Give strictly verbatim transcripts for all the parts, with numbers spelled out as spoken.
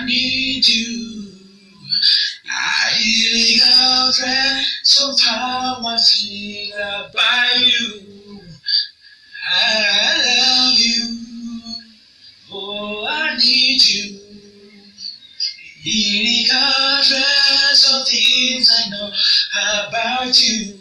need you. I hear your breath, so powerfully by you. I love you. Oh, I need you. Hearing your breath, so things I know about you.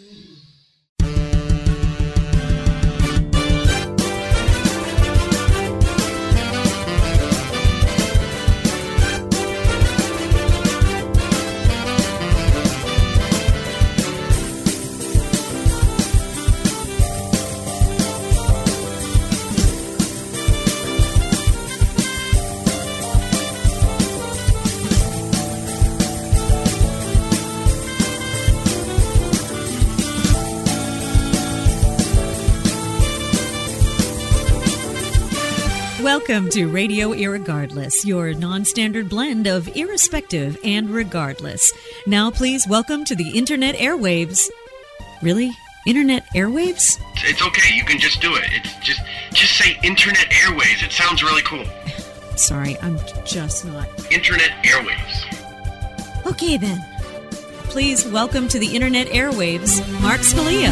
Welcome to Radio Irregardless, your non-standard blend of irrespective and regardless. Now please welcome to the Internet airwaves. Really? Internet airwaves? It's okay, you can just do it. It's just just say Internet airwaves. It sounds really cool. Sorry, I'm just not. Internet airwaves. Okay then. Please welcome to the Internet airwaves, Mark Scalia.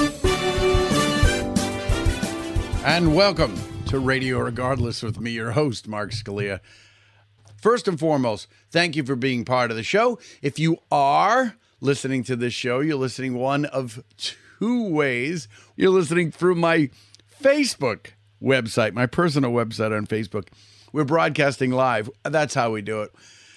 And welcome to Radio Regardless with me, your host, Mark Scalia. First and foremost, thank you for being part of the show. If you are listening to this show, you're listening one of two ways. You're listening through my Facebook website, my personal website on Facebook. We're broadcasting live. That's how we do it.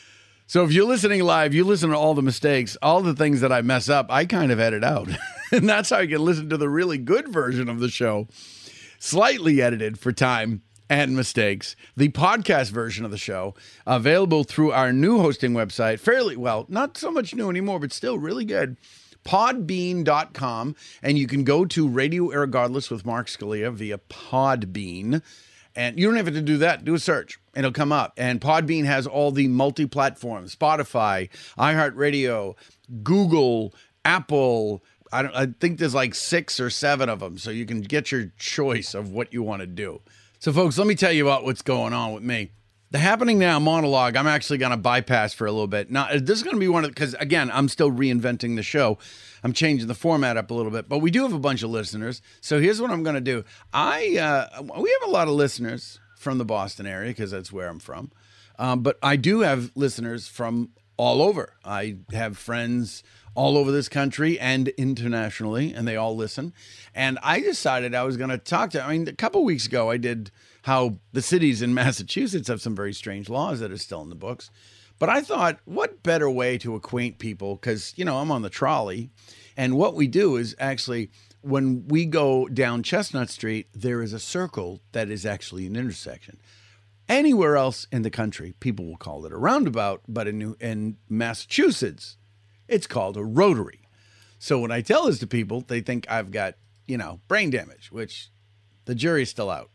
So if you're listening live, you listen to all the mistakes, all the things that I mess up, I kind of edit out. And that's how you can listen to the really good version of the show. Slightly edited for time and mistakes. The podcast version of the show, available through our new hosting website, fairly, well, not so much new anymore, but still really good, podbean dot com. And you can go to Radio Irregardless with Mark Scalia via Podbean. And you don't have to do that. Do a search. It'll come up. And Podbean has all the multi-platforms, Spotify, iHeartRadio, Google, Apple, I don't. I think there's like six or seven of them, so you can get your choice of what you want to do. So, folks, let me tell you about what's going on with me. The Happening Now monologue, I'm actually going to bypass for a little bit. Now, this is going to be one of, because, again, I'm still reinventing the show. I'm changing the format up a little bit, but we do have a bunch of listeners. So here's what I'm going to do. I uh, we have a lot of listeners from the Boston area, because that's where I'm from. Um, but I do have listeners from all over. I have friends all over this country and internationally, and they all listen. And I decided I was going to talk to, I mean, a couple weeks ago, I did how the cities in Massachusetts have some very strange laws that are still in the books. But I thought, what better way to acquaint people? Because, you know, I'm on the trolley. And what we do is actually, when we go down Chestnut Street, there is a circle that is actually an intersection. Anywhere else in the country, people will call it a roundabout, but in, New, in Massachusetts, it's called a rotary. So when I tell this to people, they think I've got, you know, brain damage, which the jury's still out.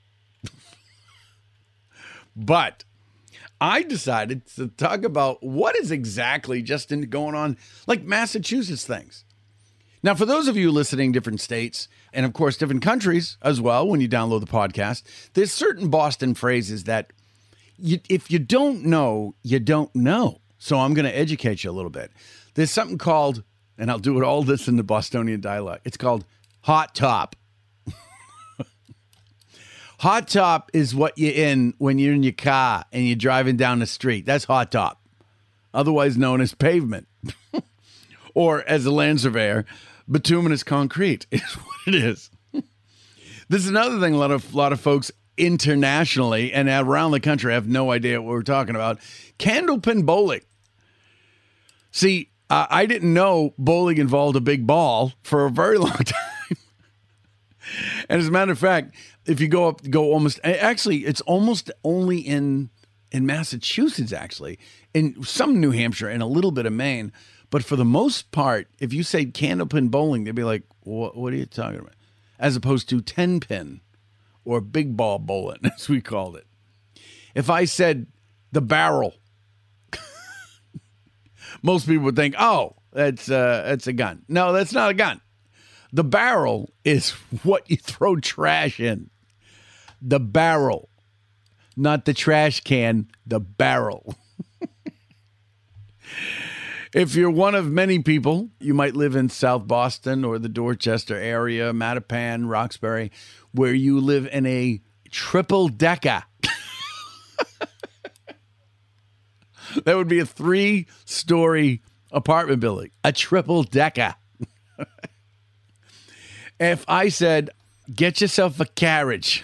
But I decided to talk about what is exactly just in going on, like Massachusetts things. Now, for those of you listening different states, and of course different countries as well, when you download the podcast, there's certain Boston phrases that you, if you don't know, you don't know. So I'm going to educate you a little bit. There's something called, and I'll do it all this in the Bostonian dialect, it's called hot top. Hot top is what you're in when you're in your car and you're driving down the street. That's hot top, otherwise known as pavement. Or as a land surveyor, bituminous concrete is what it is. This is another thing a lot of, lot of folks internationally and around the country have no idea what we're talking about. Candlepin bowling. See, Uh, I didn't know bowling involved a big ball for a very long time. And as a matter of fact, if you go up, go almost, actually, it's almost only in in Massachusetts, actually, in some New Hampshire and a little bit of Maine. But for the most part, if you say candlepin bowling, they'd be like, what, what are you talking about? As opposed to ten pin or big ball bowling, as we called it. If I said the barrel, most people would think, oh, that's uh, that's a gun. No, that's not a gun. The barrel is what you throw trash in. The barrel, not the trash can, the barrel. If you're one of many people, you might live in South Boston or the Dorchester area, Mattapan, Roxbury, where you live in a triple decker. That would be a three-story apartment building, a triple decker. If I said, get yourself a carriage.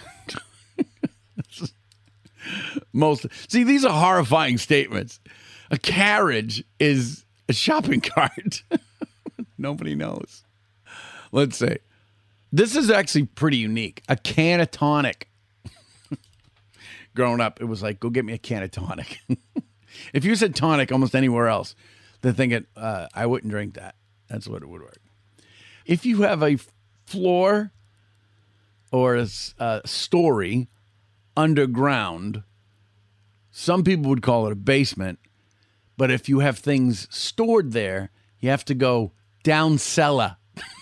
Most see, these are horrifying statements. A carriage is a shopping cart. Nobody knows. Let's see. This is actually pretty unique. A can of tonic. Growing up, it was like, go get me a can of tonic. If you said tonic almost anywhere else, they're thinking, uh, I wouldn't drink that. That's what it would work. If you have a floor or a, a story underground, some people would call it a basement. But if you have things stored there, you have to go down cellar.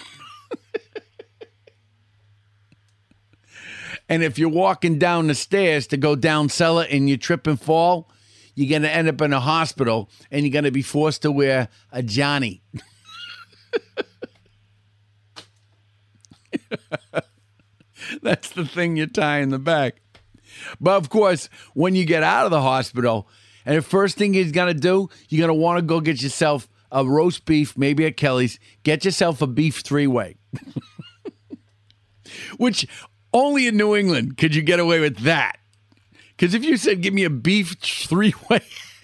And if you're walking down the stairs to go down cellar and you trip and fall, you're going to end up in a hospital and you're going to be forced to wear a Johnny. That's the thing you tie in the back. But of course, when you get out of the hospital, and the first thing you're going to do, you're going to want to go get yourself a roast beef, maybe at Kelly's. Get yourself a beef three-way. Which only in New England could you get away with that. Because if you said, give me a beef three-way,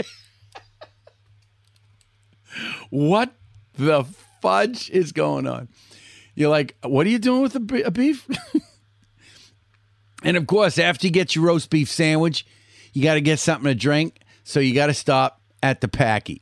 what the fudge is going on? You're like, what are you doing with a, a beef? And of course, after you get your roast beef sandwich, you got to get something to drink. So you got to stop at the Packy.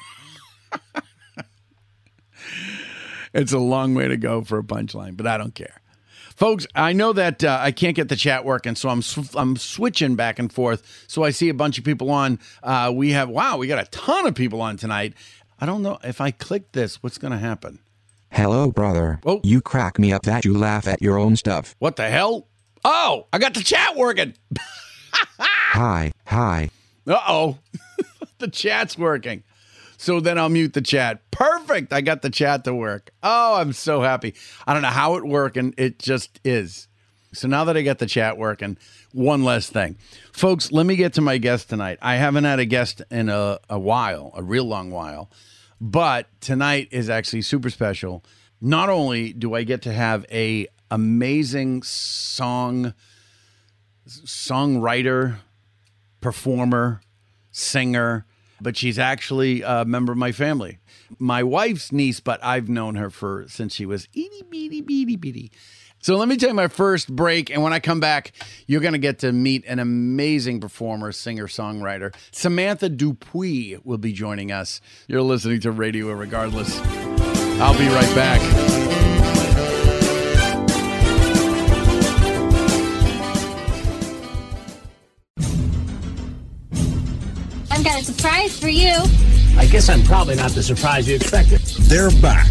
It's a long way to go for a punchline, but I don't care. Folks, I know that uh, I can't get the chat working, so I'm sw- I'm switching back and forth. So I see a bunch of people on. Uh, we have, wow, we got a ton of people on tonight. I don't know if I click this, what's going to happen? Hello, brother. Oh. You crack me up that you laugh at your own stuff. What the hell? Oh, I got the chat working. Hi, hi. Uh-oh. The chat's working. So then I'll mute the chat. Perfect. I got the chat to work. Oh, I'm so happy. I don't know how it worked, and it just is. So now that I got the chat working, one less thing. Folks, let me get to my guest tonight. I haven't had a guest in a, a while, a real long while, but tonight is actually super special. Not only do I get to have a amazing song, songwriter, performer, singer, but she's actually a member of my family. My wife's niece, but I've known her for since she was itty bitty bitty bitty. So let me take my first break, and when I come back, you're going to get to meet an amazing performer, singer, songwriter. Samantha Dupuis will be joining us. You're listening to Radio Regardless. I'll be right back. I've got a surprise for you. I guess I'm probably not the surprise you expected. They're back.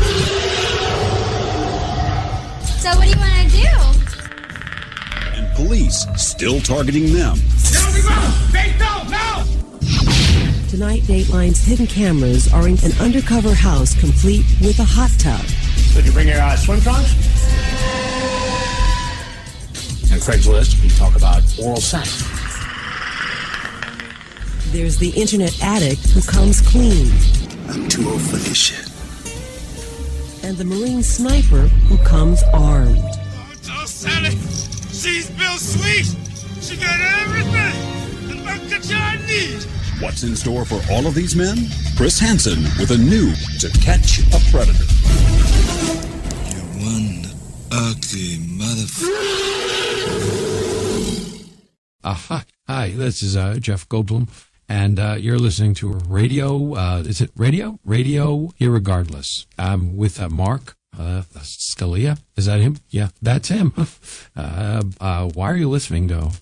So what do you want to do? And police still targeting them. No, we won't! They don't! No! Tonight, Dateline's hidden cameras are in an undercover house complete with a hot tub. Did you bring your uh, swim trunks? And Craigslist, we talk about oral sex. There's the internet addict who comes clean. I'm too old for this shit. And the Marine sniper who comes armed. Oh, tell Sally, she's Bill Sweet. She got everything the Uncle John needs. What's in store for all of these men? Chris Hansen with a new To Catch a Predator. You one ugly motherfucker. Uh, hi, hi, this is uh, Jeff Goldblum, and uh, you're listening to Radio, uh, is it Radio? Radio Irregardless. I'm with uh, Mark uh, Scalia. Is that him? Yeah, that's him. uh, uh, why are you listening, though?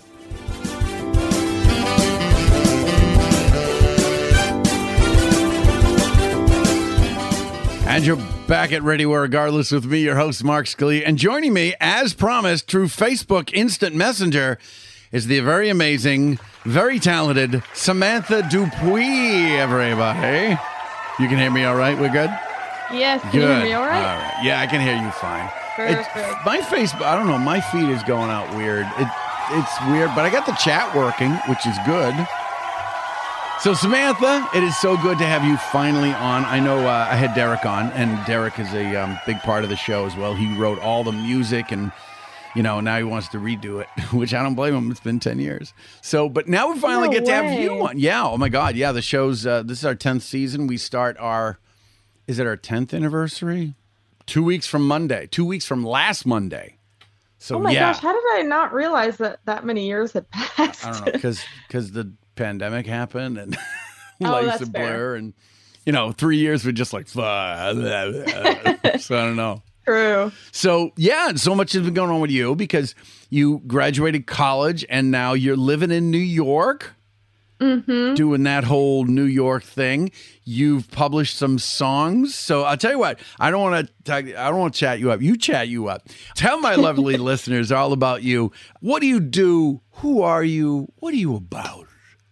And you're back at Radio Regardless with me, your host, Mark Scalia. And joining me, as promised, through Facebook Instant Messenger, is the very amazing, very talented Samantha Dupuis, everybody. You can hear me all right? We're good? Yes, can good. you hear me all right? All right. Yeah, I can hear you fine. Perfect. It's, my face, I don't know, my feed is going out weird. It, it's weird, but I got the chat working, which is good. So, Samantha, it is so good to have you finally on. I know uh, I had Derek on, and Derek is a um, big part of the show as well. He wrote all the music, and, you know, now he wants to redo it, which I don't blame him. It's been ten years. So, but now we finally No get to way. have you on. Yeah, oh my God. Yeah, the show's, uh, this is our tenth season. We start our, is it our tenth anniversary? Two weeks from Monday. Two weeks from last Monday. So, oh my yeah. gosh, how did I not realize that that many years had passed? I don't know, because because the pandemic happened and Oh, life's that's a blur, fair. and you know, three years were just like, so I don't know. True. So yeah, and so much has been going on with you because you graduated college and now you're living in New York, Mm-hmm. doing that whole New York thing. You've published some songs, so I'll tell you what. I don't want to. I don't want to chat you up. You chat you up. Tell my lovely listeners all about you. What do you do? Who are you? What are you about?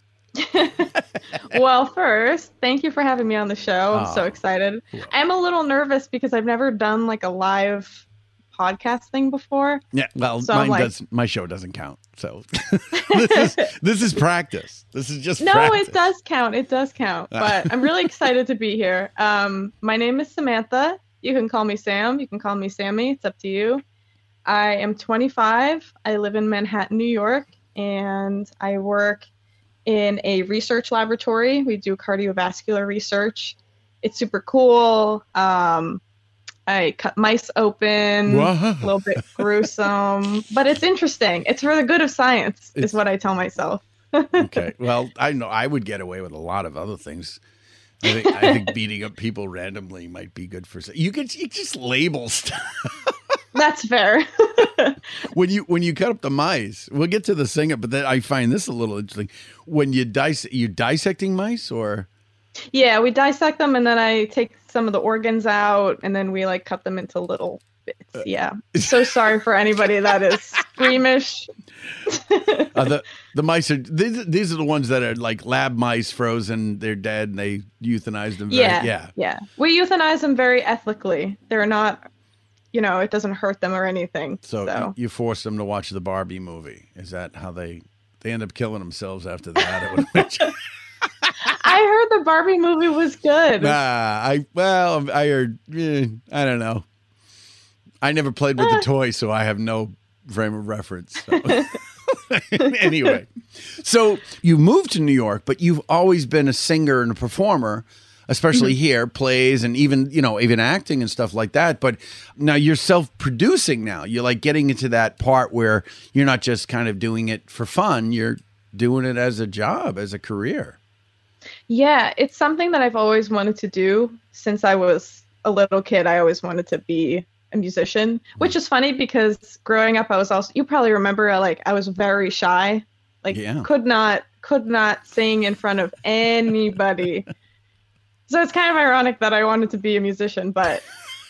Well, first, thank you for having me on the show. I'm Oh. so excited. I'm a little nervous because I've never done like a live podcast thing before. Yeah, well, So I'm mine like- does. My show doesn't count. So this is this is practice. This is just No, practice. it does count. It does count. But I'm really excited to be here. Um, my name is Samantha. You can call me Sam. You can call me Sammy. It's up to you. I am twenty-five. I live in Manhattan, New York, and I work in a research laboratory. We do cardiovascular research. It's super cool. Um, I cut mice open, Wow. a little bit gruesome, but it's interesting. It's for the good of science, It's- is what I tell myself. Okay. Well, I know I would get away with a lot of other things. I think, I think beating up people randomly might be good for. You could you just label stuff. That's fair. when you when you cut up the mice. We'll get to the singer, but then I find this a little interesting. When you dis you dissecting mice or Yeah, we dissect them and then I take some of the organs out and then we like cut them into little bits. Yeah. So sorry for anybody that is squeamish. uh, the the mice are these, these are the ones that are like lab mice, frozen. They're dead, and they euthanized them. Very, Yeah. yeah. Yeah. We euthanize them very ethically. They're not, you know, it doesn't hurt them or anything. So, So, You, you force them to watch the Barbie movie. Is that how they they end up killing themselves after that? I would imagine. I heard the Barbie movie was good. Nah, I well, I heard. eh, I don't know. I never played with the toy, so I have no frame of reference. So. Anyway, so you moved to New York, but you've always been a singer and a performer, especially here, plays and even, you know, even acting and stuff like that. But now you're self-producing now. You're like getting into that part where you're not just kind of doing it for fun. You're doing it as a job, as a career. Yeah, it's something that I've always wanted to do since I was a little kid. I always wanted to be a musician, which is funny because growing up, I was also, you probably remember, like, I was very shy, like Yeah. could not, could not sing in front of anybody. So it's kind of ironic that I wanted to be a musician, but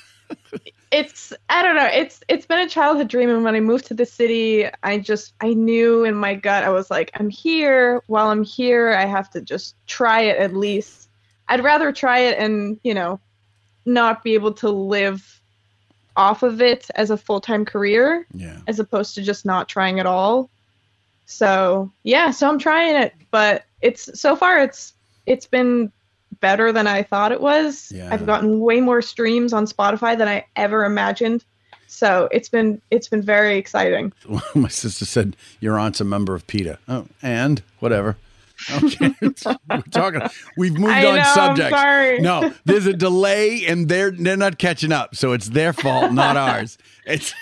it's, I don't know, it's, it's been a childhood dream. And when I moved to the city, I just, I knew in my gut, I was like, I'm here. While I'm here, I have to just try it at least. I'd rather try it and, you know, not be able to live off of it as a full-time career, Yeah. as opposed to just not trying at all. So yeah, so I'm trying it, but it's so far it's it's been better than I thought it was. Yeah. I've gotten way more streams on Spotify than I ever imagined. So it's been it's been very exciting. My sister said your aunt's a member of PETA. Oh, and whatever. Okay, we're talking. We've moved I on know, I'm subjects. sorry. No, there's a delay, and they're they're not catching up, so it's their fault, not ours. It's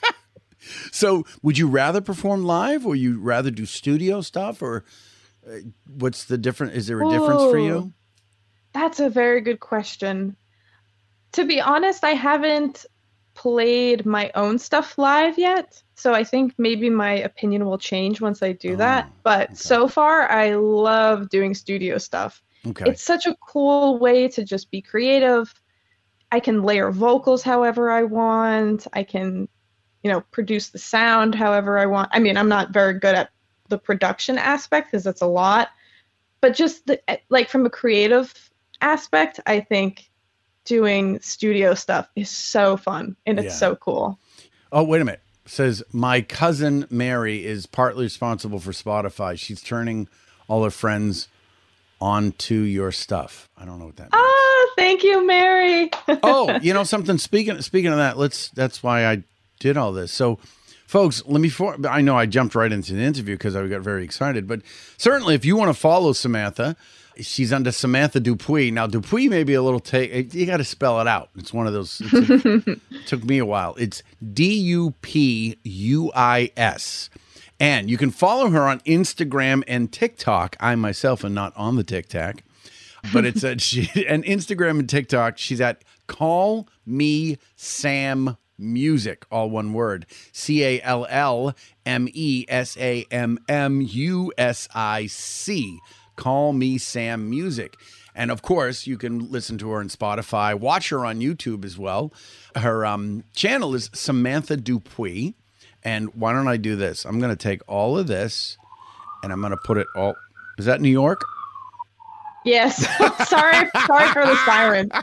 so. Would you rather perform live, or you rather do studio stuff, or uh, what's the difference? Is there a difference for you? Ooh, That's a very good question. To be honest, I haven't played my own stuff live yet. So I think maybe my opinion will change once I do that. But so far, I love doing studio stuff. Okay. It's such a cool way to just be creative. I can layer vocals however I want. I can, you know, produce the sound however I want. I mean, I'm not very good at the production aspect, because it's a lot. But just the, like from a creative aspect, I think doing studio stuff is so fun and it's Yeah. so cool. Oh, wait a minute. It says, my cousin Mary is partly responsible for Spotify. She's turning all her friends onto your stuff. I don't know what that means. Oh, thank you, Mary. Oh, you know something? Speaking speaking of that, let's. That's why I did all this. So, folks, let me. For, I know I jumped right into the interview because I got very excited. But certainly, if you want to follow Samantha, she's under Samantha Dupuis. Now, Dupuis may be a little take. You got to spell it out. It's one of those. It's a, it took me a while. It's D U P U I S. And you can follow her on Instagram and TikTok. I myself am not on the TikTok, but it's at she and Instagram and TikTok. She's at Call Me Sam Music, all one word. C A L L M E S A M M U S I C. Call Me Sam Music. And of course, you can listen to her on Spotify, watch her on YouTube as well. Her um, channel is Samantha Dupuis. And why don't I do this? I'm going to take all of this and I'm going to put it all. Is that New York? Yes. sorry, sorry for the siren.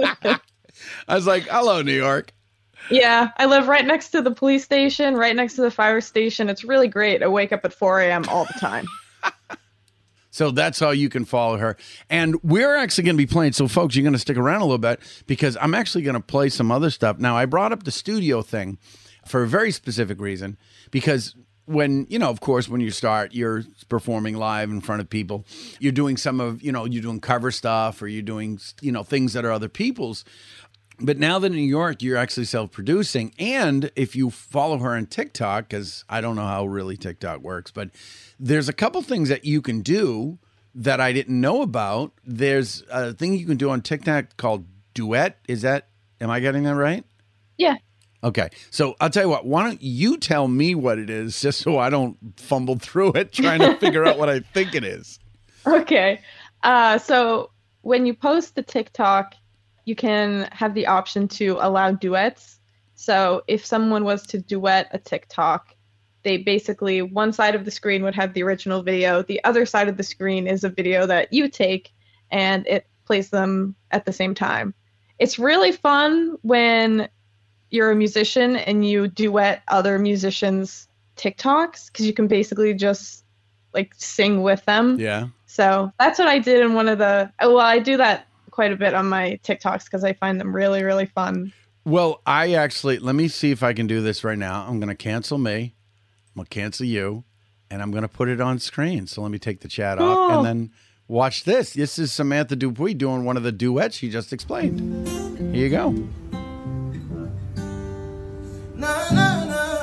I was like, hello, New York. Yeah, I live right next to the police station, right next to the fire station. It's really great. I wake up at four a.m. all the time. So that's how you can follow her. And we're actually going to be playing. So, folks, you're going to stick around a little bit because I'm actually going to play some other stuff. Now, I brought up the studio thing for a very specific reason, because when, you know, of course, when you start, you're performing live in front of people, you're doing some of, you know, you're doing cover stuff or you're doing, you know, things that are other people's. But now that in New York, you're actually self-producing. And if you follow her on TikTok, because I don't know how really TikTok works, but there's a couple things that you can do that I didn't know about. There's a thing you can do on TikTok called Duet. Is that, am I getting that right? Yeah. Okay, so I'll tell you what, why don't you tell me what it is just so I don't fumble through it trying to figure out what I think it is. Okay. Uh, so when you post the TikTok, you can have the option to allow duets. So if someone was to duet a TikTok, they basically, one side of the screen would have the original video. The other side of the screen is a video that you take and it plays them at the same time. It's really fun when you're a musician and you duet other musicians' TikToks because you can basically just like sing with them. Yeah. So that's what I did in one of the, well, I do that quite a bit on my TikToks because I find them really, really fun. Well, I actually, let me see if I can do this right now. I'm going to cancel me. I'm going to cancel you. And I'm going to put it on screen. So let me take the chat off Oh. and then watch this. This is Samantha Dupuis doing one of the duets she just explained. Here you go. No, no,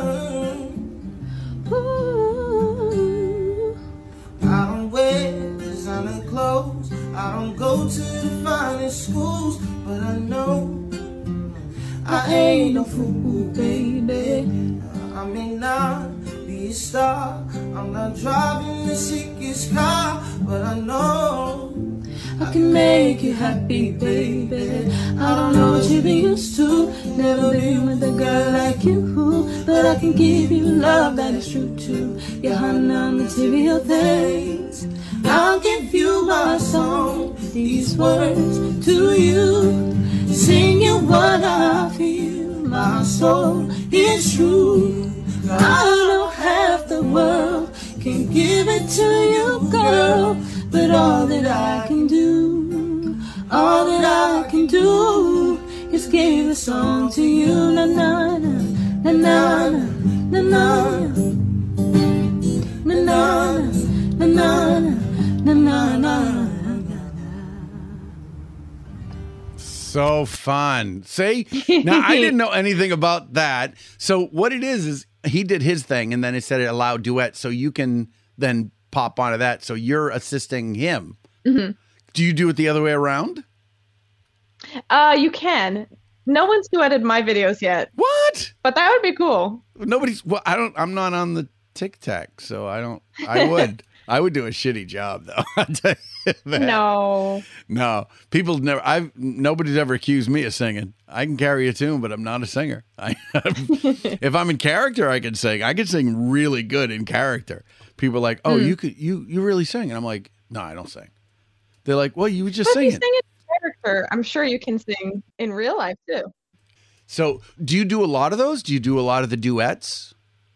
no. Ooh. I don't wear designer clothes. I don't go to the finest schools, but I know I ain't no fool, baby. I may not be a star. I'm not driving the sickest car, but I know I can make you happy, baby. I don't know what you've been used to. Never been with a girl like you, but I can give you love that is true to your honey on material things. I'll give you my song, these words to you, singing what I feel. My soul is true. I know half the world can give it to you, girl. But all that I can do, all that I can do is give a song to you. Na na na na na na na na na na na na na. So fun. See? Now, I didn't know anything about that. So what it is, is he did his thing, and then it said it allowed duet, so you can then pop onto that. So you're assisting him. Mm-hmm. Do you do it the other way around? Uh, you can. No one's duetted my videos yet. What? But that would be cool. Nobody's, well, I don't, I'm not on the Tic Tac, so I don't. I would. I would do a shitty job though. I'll tell you that. No. No. People never. I've nobody's ever accused me of singing. I can carry a tune, but I'm not a singer. I, if I'm in character, I can sing. I can sing really good in character. People are like, "Oh, mm. you could, you, you really sing," and I'm like, "No, I don't sing." They're like, "Well, you were just but singing." If you sing in character, I'm sure you can sing in real life too. So, do you do a lot of those? Do you do a lot of the duets?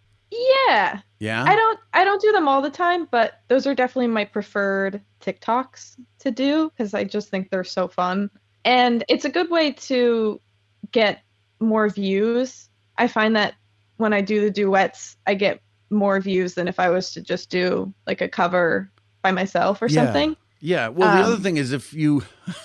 Yeah. Yeah. I don't I don't do them all the time, but those are definitely my preferred TikToks to do because I just think they're so fun. And it's a good way to get more views. I find that when I do the duets, I get more views than if I was to just do like a cover by myself or yeah. something. Yeah. Well, the um, other thing is if you,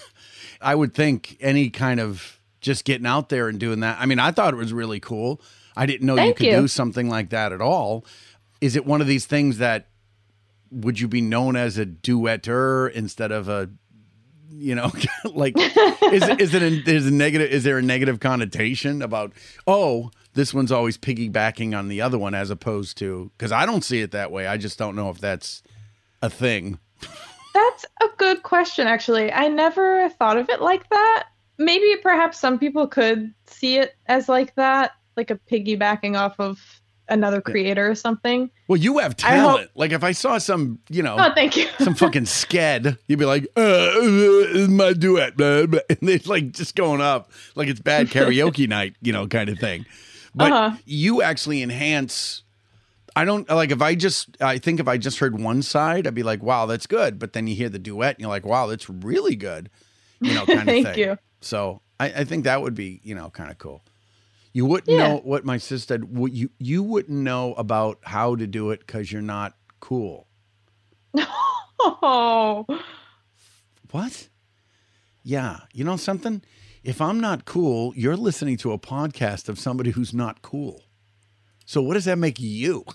I would think any kind of just getting out there and doing that. I mean, I thought it was really cool. I didn't know Thank you could you. do something like that at all. Is it one of these things that would you be known as a duetter instead of a, you know, like, is, is it a, is a negative, is there a negative connotation about, oh, this one's always piggybacking on the other one as opposed to, because I don't see it that way. I just don't know if that's a thing. That's a good question, actually. I never thought of it like that. Maybe perhaps some people could see it as like that, like a piggybacking off of another creator or something. Well, you have talent. Like if I saw some, you know, oh, thank you. some fucking sked, you'd be like, uh, uh, my duet, blah, blah. And they're like just going up like it's bad karaoke night, you know, kind of thing. But uh-huh. you actually enhance. I don't like if I just, I think if I just heard one side, I'd be like, wow, that's good. But then you hear the duet and you're like, wow, that's really good, you know, kind of thank thing. you. So I, I think that would be, you know, kind of cool. You wouldn't Yeah. know what my sister said. What you you wouldn't know about how to do it because you're not cool. Oh. What? Yeah. You know something? If I'm not cool, you're listening to a podcast of somebody who's not cool. So what does that make you?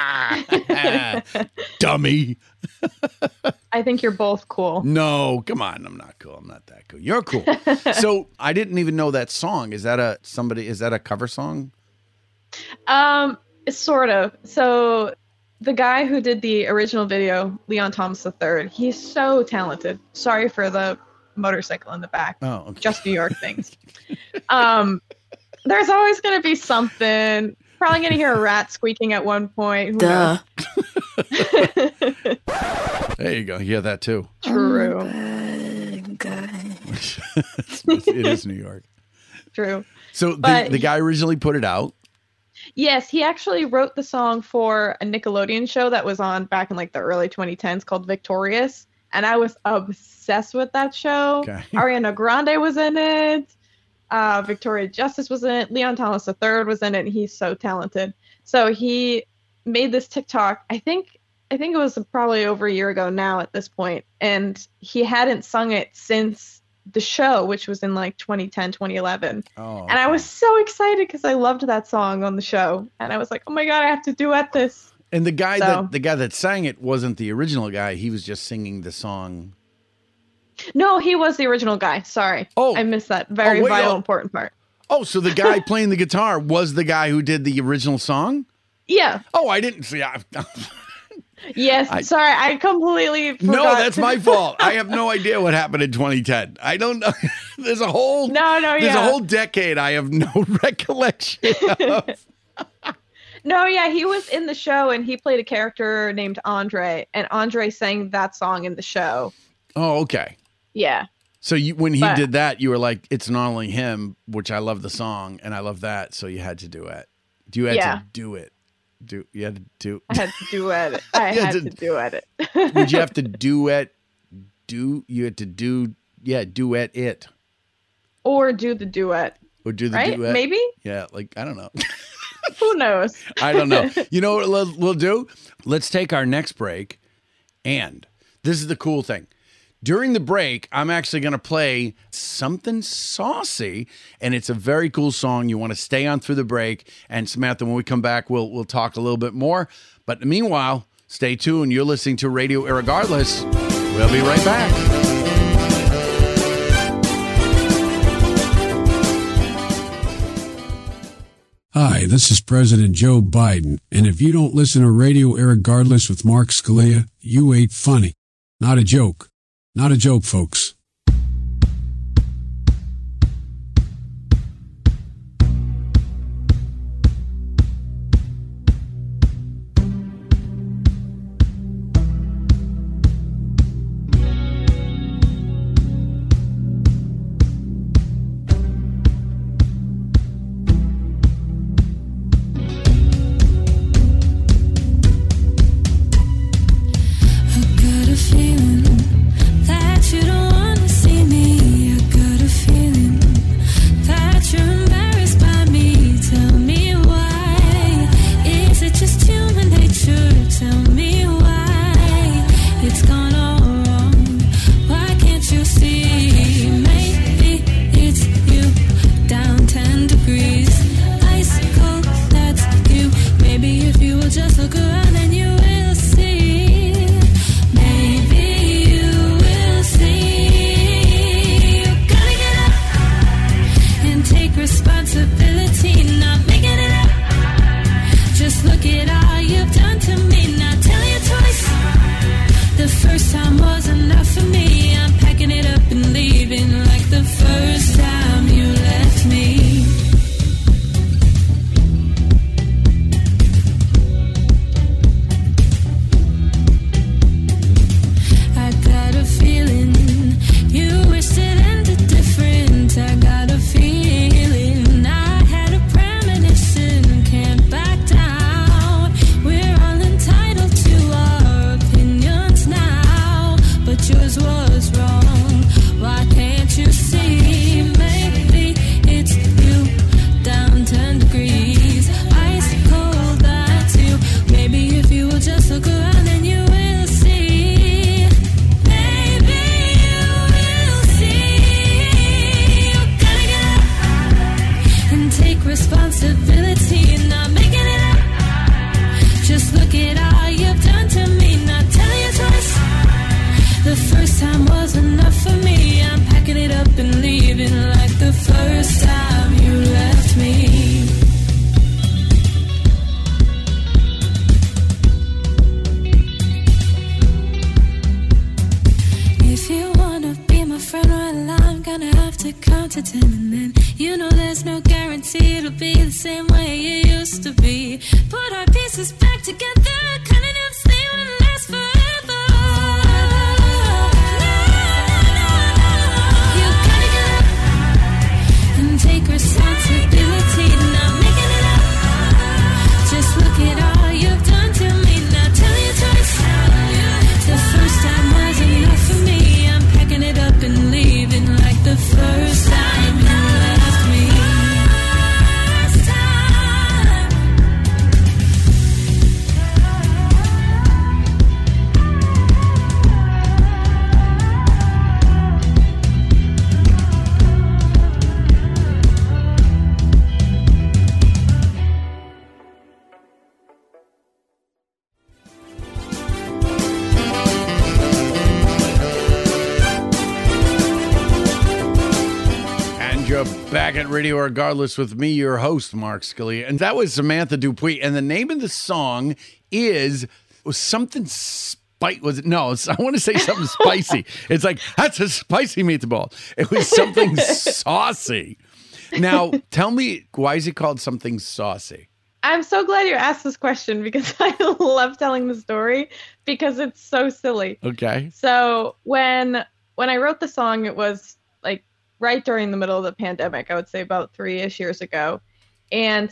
Dummy. I think you're both cool. No, come on. I'm not cool. I'm not that cool. You're cool. So I didn't even know that song. Is that a somebody? Is that a cover song? Um, sort of. So the guy who did the original video, Leon Thomas the third, he's so talented. Sorry for the motorcycle in the back. Oh, okay. Just New York things. um, there's always going to be something. Probably going to hear a rat squeaking at one point. Who Duh. There you go. Yeah, that too. True. It is New York. True. So the, But the guy originally put it out. Yes, he actually wrote the song for a Nickelodeon show that was on back in like the early twenty tens called Victorious. And I was obsessed with that show. Okay. Ariana Grande was in it. Uh, Victoria Justice was in it. Leon Thomas the third was in it. And he's so talented. So he made this TikTok. I think I think it was probably over a year ago now at this point. And he hadn't sung it since the show, which was in like twenty ten, twenty eleven. Oh, and I was so excited because I loved that song on the show. And I was like, oh my God, I have to duet this. And the guy So- that the guy that sang it wasn't the original guy. He was just singing the song. No, he was the original guy. Sorry. Oh. I missed that very Oh, wait, vital, oh. important part. Oh, so the guy playing the guitar was the guy who did the original song? Yeah. Oh, I didn't see. I, Yes. I- sorry. I completely forgot. no, that's my fault. I have no idea what happened in twenty ten. I don't know. There's a whole No, no, There's yeah. a whole decade I have no recollection of. No, yeah, he was in the show and he played a character named Andre, and Andre sang that song in the show. Oh, okay. Yeah. So you, when he But- did that, you were like, it's not only him, which I love the song and I love that, so you had to do it. You had Yeah. to do it. Do you had to do? I had to duet it. I You had had to to- duet it. Would you have to duet? Do you had to do? Yeah, duet it Or do the duet. or do the Right? duet? Maybe? Yeah, like I don't know. Who knows? I don't know. You know what we'll, we'll do? Let's take our next break. And this is the cool thing. During the break, I'm actually going to play something saucy, and it's a very cool song. You want to stay on through the break. And Samantha, when we come back, we'll we'll talk a little bit more. But meanwhile, stay tuned. You're listening to Radio Irregardless. We'll be right back. Hi, this is President Joe Biden, and if you don't listen to Radio Irregardless with Mark Scalia, you ain't funny. Not a joke. Not a joke, folks. Radio Regardless with me, your host, Mark Scalia. And that was Samantha Dupuis. And the name of the song is was something spicy. Was it? No, it's, I want to say something spicy. It's like, that's a spicy meatball. It was something saucy. Now, tell me, why is it called Something Saucy? I'm so glad you asked this question because I love telling the story because it's so silly. Okay. So when when I wrote the song, it was like right during the middle of the pandemic, I would say about three-ish years ago. And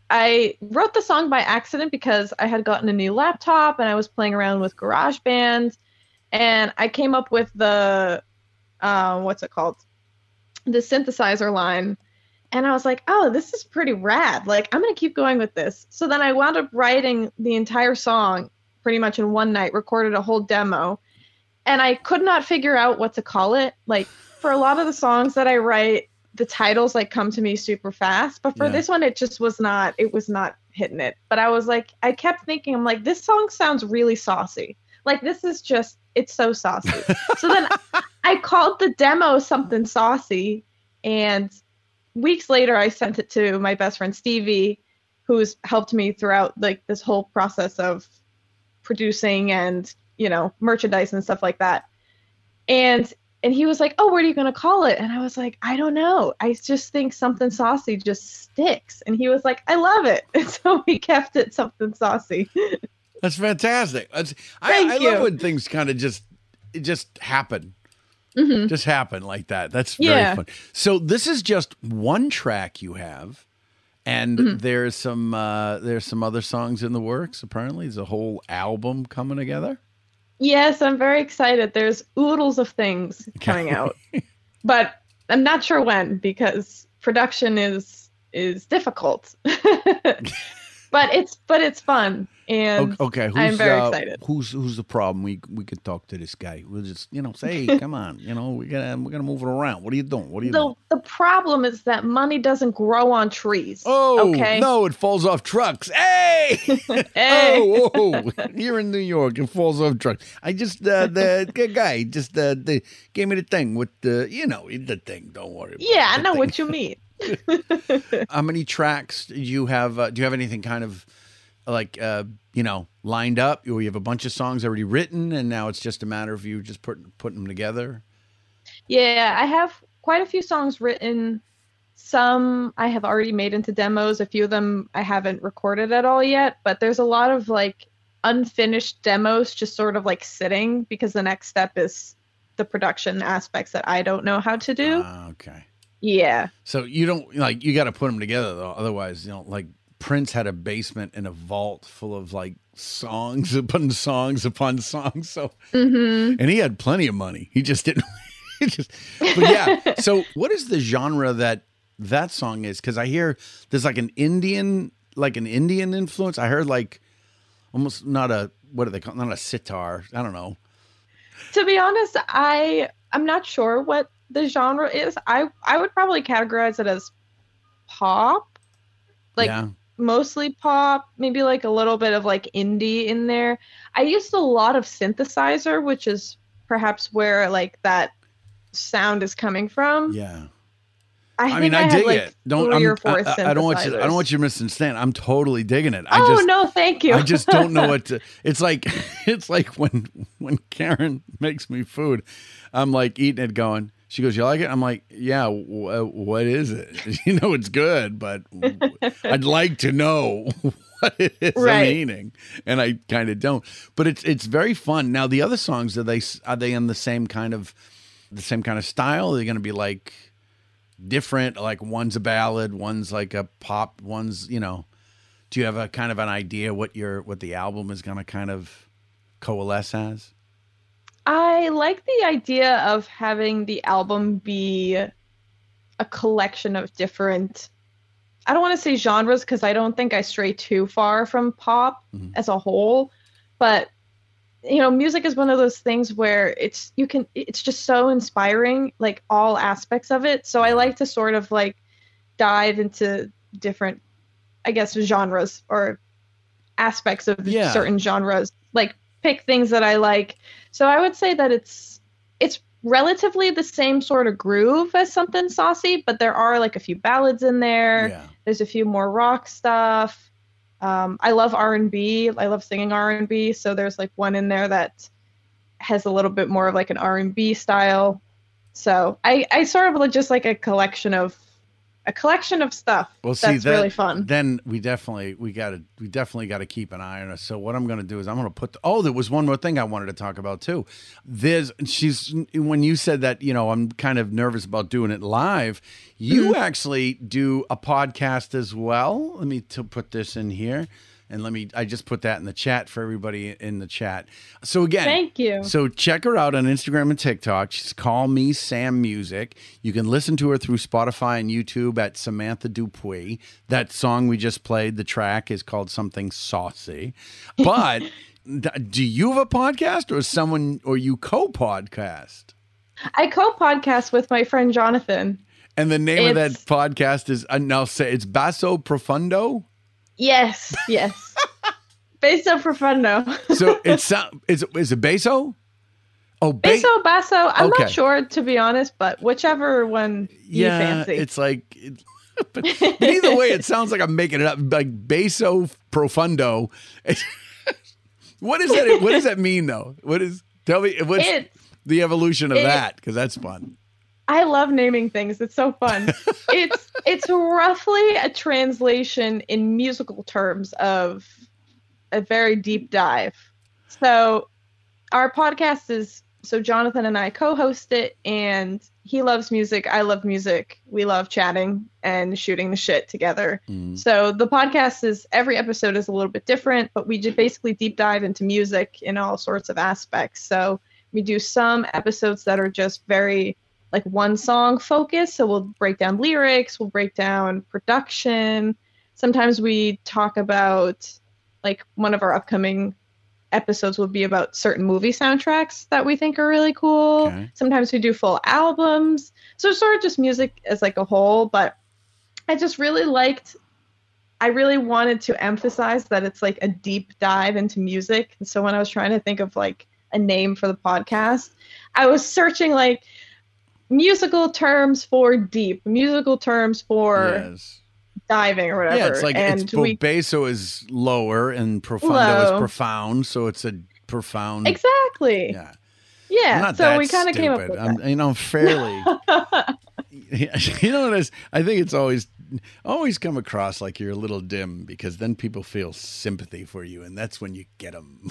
I wrote the song by accident because I had gotten a new laptop and I was playing around with GarageBand. And I came up with the, uh, what's it called? The synthesizer line. And I was like, oh, this is pretty rad. Like, I'm going to keep going with this. So then I wound up writing the entire song pretty much in one night, recorded a whole demo. And I could not figure out what to call it. Like, for a lot of the songs that I write, the titles like come to me super fast. But for yeah. this one, it just was not, it was not hitting it. But I was like, I kept thinking, I'm like, this song sounds really saucy. Like, this is just, it's so saucy. So then I called the demo Something Saucy. And weeks later, I sent it to my best friend Stevie. who's helped me throughout like this whole process of producing and, you know, merchandise and stuff like that. And and he was like, oh, what are you going to call it? And I was like, I don't know. I just think Something Saucy just sticks. And he was like, I love it. And so we kept it Something Saucy. That's fantastic. That's, Thank I, I you. love when things kind of just, it just happen. Mm-hmm. Just happen like that. That's very Yeah. fun. So this is just one track you have. And Mm-hmm. there's some uh, there's some other songs in the works. Apparently, there's a whole album coming together. Yes, I'm very excited. There's oodles of things coming out, but I'm not sure when because production is is difficult. But it's but it's fun, and Okay, who's, I'm very uh, excited. Who's who's the problem? We we could talk to this guy. We'll just you know say, hey, come on, you know we gotta we're gonna move it around. What are you doing? What are you The doing? the problem is that money doesn't grow on trees. Oh okay. no, it falls off trucks. Hey, Hey. oh, oh, you're in New York. It falls off trucks. I just uh, the, the guy just uh, the, gave me the thing with the you know the thing. Don't worry. About Yeah, I the know thing. what you mean. How many tracks do you have? Uh, do you have anything kind of like uh, you know lined up, or you have a bunch of songs already written, and now it's just a matter of you just putting putting them together? Yeah, I have quite a few songs written. Some I have already made into demos. A few of them I haven't recorded at all yet, but there's a lot of like unfinished demos just sort of like sitting because the next step is the production aspects that I don't know how to do. Ah, okay. Yeah. So you don't like you got to put them together though. Otherwise, you know, like Prince had a basement and a vault full of like songs upon songs upon songs. So Mm-hmm. and he had plenty of money. He just didn't. he just, but yeah. So what is the genre that that song is? Because I hear there's like an Indian, like an Indian influence. I heard like almost not a what do they call? Not a sitar. I don't know. To be honest, I I'm not sure what the genre is. I I would probably categorize it as pop. Like yeah. mostly pop, maybe like a little bit of like indie in there. I used a lot of synthesizer, which is perhaps where like that sound is coming from. Yeah. I, I, think mean, I, I had, dig like, it. Don't three I'm, or four I, I don't want you. I synthesizers. don't want you to misunderstand. I'm totally digging it. I Oh just, no, thank you. I just don't know what to. It's like it's like when when Karen makes me food, I'm like eating it, going. She goes, "You like it?" I'm like, "Yeah." W- what is it? You know, it's good, but I'd like to know what it is Right. I'm eating, and I kind of don't. But it's it's very fun. Now, the other songs are they are they in the same kind of the same kind of style? Are they going to be like different? Like one's a ballad, one's like a pop, one's you know. Do you have a kind of an idea what your what the album is going to kind of coalesce as? I like the idea of having the album be a collection of different, I don't want to say genres because I don't think I stray too far from pop Mhm. as a whole, but you know, music is one of those things where it's you can it's just so inspiring, like all aspects of it. So I like to sort of like dive into different, I guess, genres or aspects of Yeah. certain genres, like pick things that I like. So I would say that it's it's relatively the same sort of groove as Something Saucy, but there are like a few ballads in there. Yeah. There's a few more rock stuff. Um, I love R and B. I love singing R and B. So there's like one in there that has a little bit more of like an R and B style. So I, I sort of like just like a collection of a collection of stuff. Well, see, that's that, really fun. Then we definitely we got to we definitely got to keep an eye on us. So what I'm going to do is I'm going to put. The, oh, there was one more thing I wanted to talk about too. There's she's when you said that you know I'm kind of nervous about doing it live. You Mm-hmm. actually do a podcast as well. Let me to put this in here. And let me, I just put that in the chat for everybody in the chat. So again, Thank you. So check her out on Instagram and TikTok. She's Call Me Sam Music. You can listen to her through Spotify and YouTube at Samantha Dupuis. That song we just played, the track is called Something Saucy. But d- do you have a podcast or someone, or you co-podcast? I co-podcast with my friend Jonathan. And the name of that It's- podcast is, uh, now say it's Basso Profundo. Yes, yes. Beso Profundo. So it's, is it, is it Basso? Oh, ba- Beso Basso. I'm Okay. not sure, to be honest, but whichever one you yeah, fancy. it's like it, but, but either way, it sounds like I'm making it up. Like basso profundo. What is that? What does that mean, though? What is? Tell me what's It's, the evolution of it- that? Because that's fun. I love naming things. It's so fun. it's it's roughly a translation in musical terms of a very deep dive. So our podcast is so Jonathan and I co-host it, and he loves music. I love music. We love chatting and shooting the shit together. Mm. So the podcast is every episode is a little bit different, but we just basically deep dive into music in all sorts of aspects. So we do some episodes that are just very like one song focus. So we'll break down lyrics, we'll break down production. Sometimes we talk about like one of our upcoming episodes will be about certain movie soundtracks that we think are really cool. Okay. Sometimes we do full albums. So it's sort of just music as like a whole, but I just really liked, I really wanted to emphasize that it's like a deep dive into music. And so when I was trying to think of like a name for the podcast, I was searching like musical terms for deep, musical terms for Yes. diving or whatever. Yeah, it's like and it's we basso is lower and profundo Low. is profound, so it's a profound. exactly. Yeah. Yeah. I'm not so that we kind of came up stupid. with I'm, that. you know, fairly. You know what it is? I think it's always always come across like you're a little dim because then people feel sympathy for you, and that's when you get them.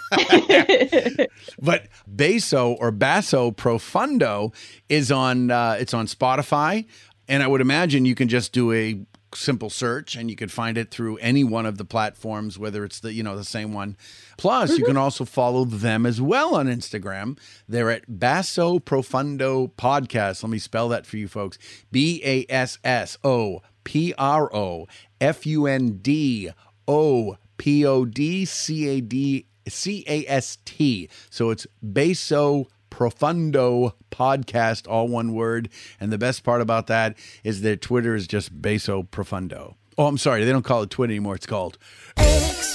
But basso or basso profundo is on uh, it's on Spotify, and I would imagine you can just do a simple search and you could find it through any one of the platforms, whether it's the you know the same one. Plus, you can also follow them as well on Instagram. They're at Basso Profundo Podcast. Let me spell that for you folks: B A S S O P R O F U N D O P O D C A D C A S T. So it's Basso Profundo Podcast, all one word. And the best part about that is their Twitter is just Basso Profundo. Oh, I'm sorry. They don't call it Twitter anymore. It's called X.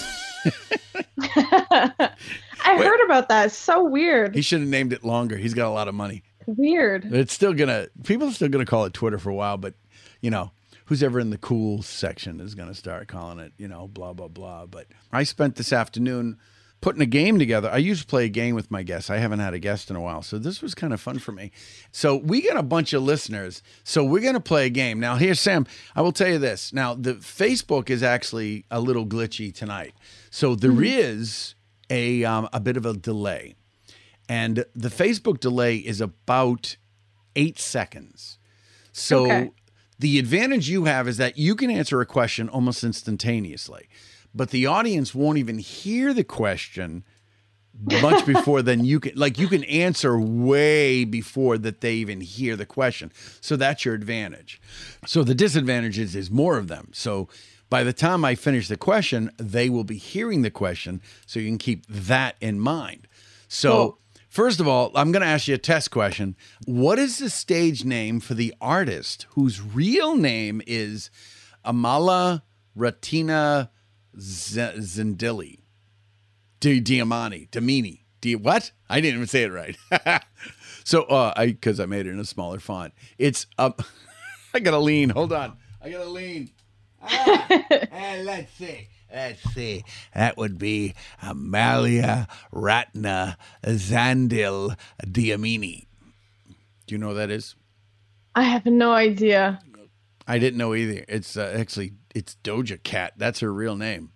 I heard about that. It's so weird. He should have named it longer. He's got a lot of money. Weird. It's still going to, people are still going to call it Twitter for a while, but, you know, who's ever in the cool section is going to start calling it, you know, blah, blah, blah. But I spent this afternoon putting a game together. I used to play a game with my guests. I haven't had a guest in a while, so this was kind of fun for me. So we got a bunch of listeners, so we're going to play a game. Now, here's Sam. I will tell you this. Now, the Facebook is actually a little glitchy tonight. So there mm-hmm. is a, um, a bit of a delay. And the Facebook delay is about eight seconds. So okay. The advantage you have is that you can answer a question almost instantaneously, but the audience won't even hear the question much before then you can, like you can answer way before that they even hear the question. So that's your advantage. So the disadvantage is, is more of them. So by the time I finish the question, they will be hearing the question. So you can keep that in mind. So cool. First of all, I'm going to ask you a test question. What is the stage name for the artist whose real name is Amala Ratina Z- Zendili? D- Diamani, Damini. D- what? I didn't even say it right. So, uh, I because I made it in a smaller font. It's, um, I got to lean. Hold on. I got to lean. Ah, uh, let's see. Let's see. That would be Amalia Ratna Zandil Diamini. Do you know what that is? I have no idea. I didn't know either. It's uh, actually, it's Doja Cat. That's her real name.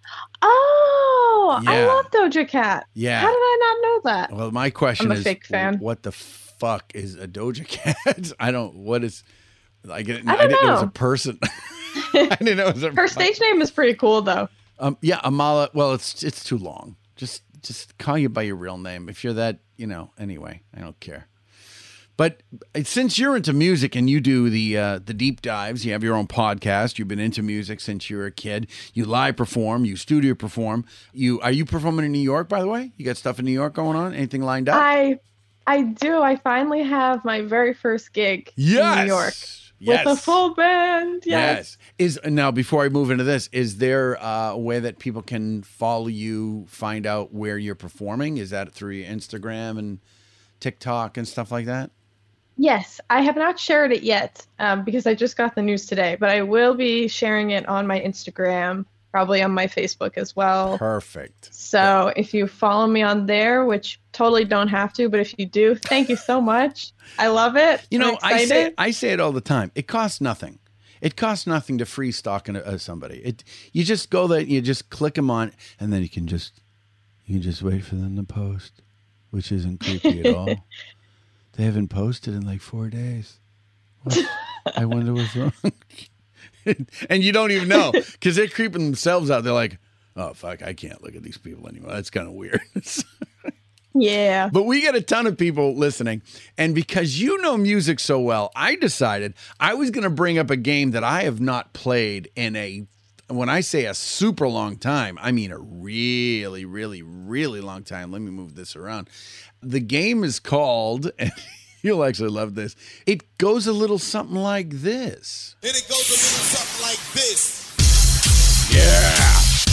Oh, yeah. I love Doja Cat. Yeah. How did I not know that? Well, my question I'm a is, fake fan. What the fuck is a Doja Cat? I don't, what is, I, get, I, I don't didn't know know it was a person. I didn't know it was a Her stage name is pretty cool, though. Um, yeah, Amala. Well, it's it's too long. Just just call you by your real name. If you're that, you know. Anyway, I don't care. But since you're into music and you do the uh, the deep dives, you have your own podcast. You've been into music since you were a kid. You live perform. You studio perform. You are you performing in New York? By the way, you got stuff in New York going on? Anything lined up? I I do. I finally have my very first gig yes! in New York. Yes. With a full band. Yes. yes. Is now before I move into this, is there uh, a way that people can follow you, find out where you're performing? Is that through your Instagram and TikTok and stuff like that? Yes, I have not shared it yet um, because I just got the news today, but I will be sharing it on my Instagram, probably on my Facebook as well. Perfect. So if you follow me on there, which totally don't have to, but if you do, thank you so much. I love it. You know, I'm I say excited. I say it all the time. It costs nothing. It costs nothing to free stock uh, somebody. It you just go there, you just click them on, and then you can just you can just wait for them to post, which isn't creepy at all. They haven't posted in like four days. What? I wonder what's wrong. And you don't even know because they're creeping themselves out. They're like, oh, fuck, I can't look at these people anymore. That's kind of weird. Yeah. But we get a ton of people listening. And because you know music so well, I decided I was going to bring up a game that I have not played in a, when I say a super long time, I mean a really, really, really long time. Let me move this around. The game is called, and you'll actually love this, it goes a little something like this. And it goes a little something like this. Yeah.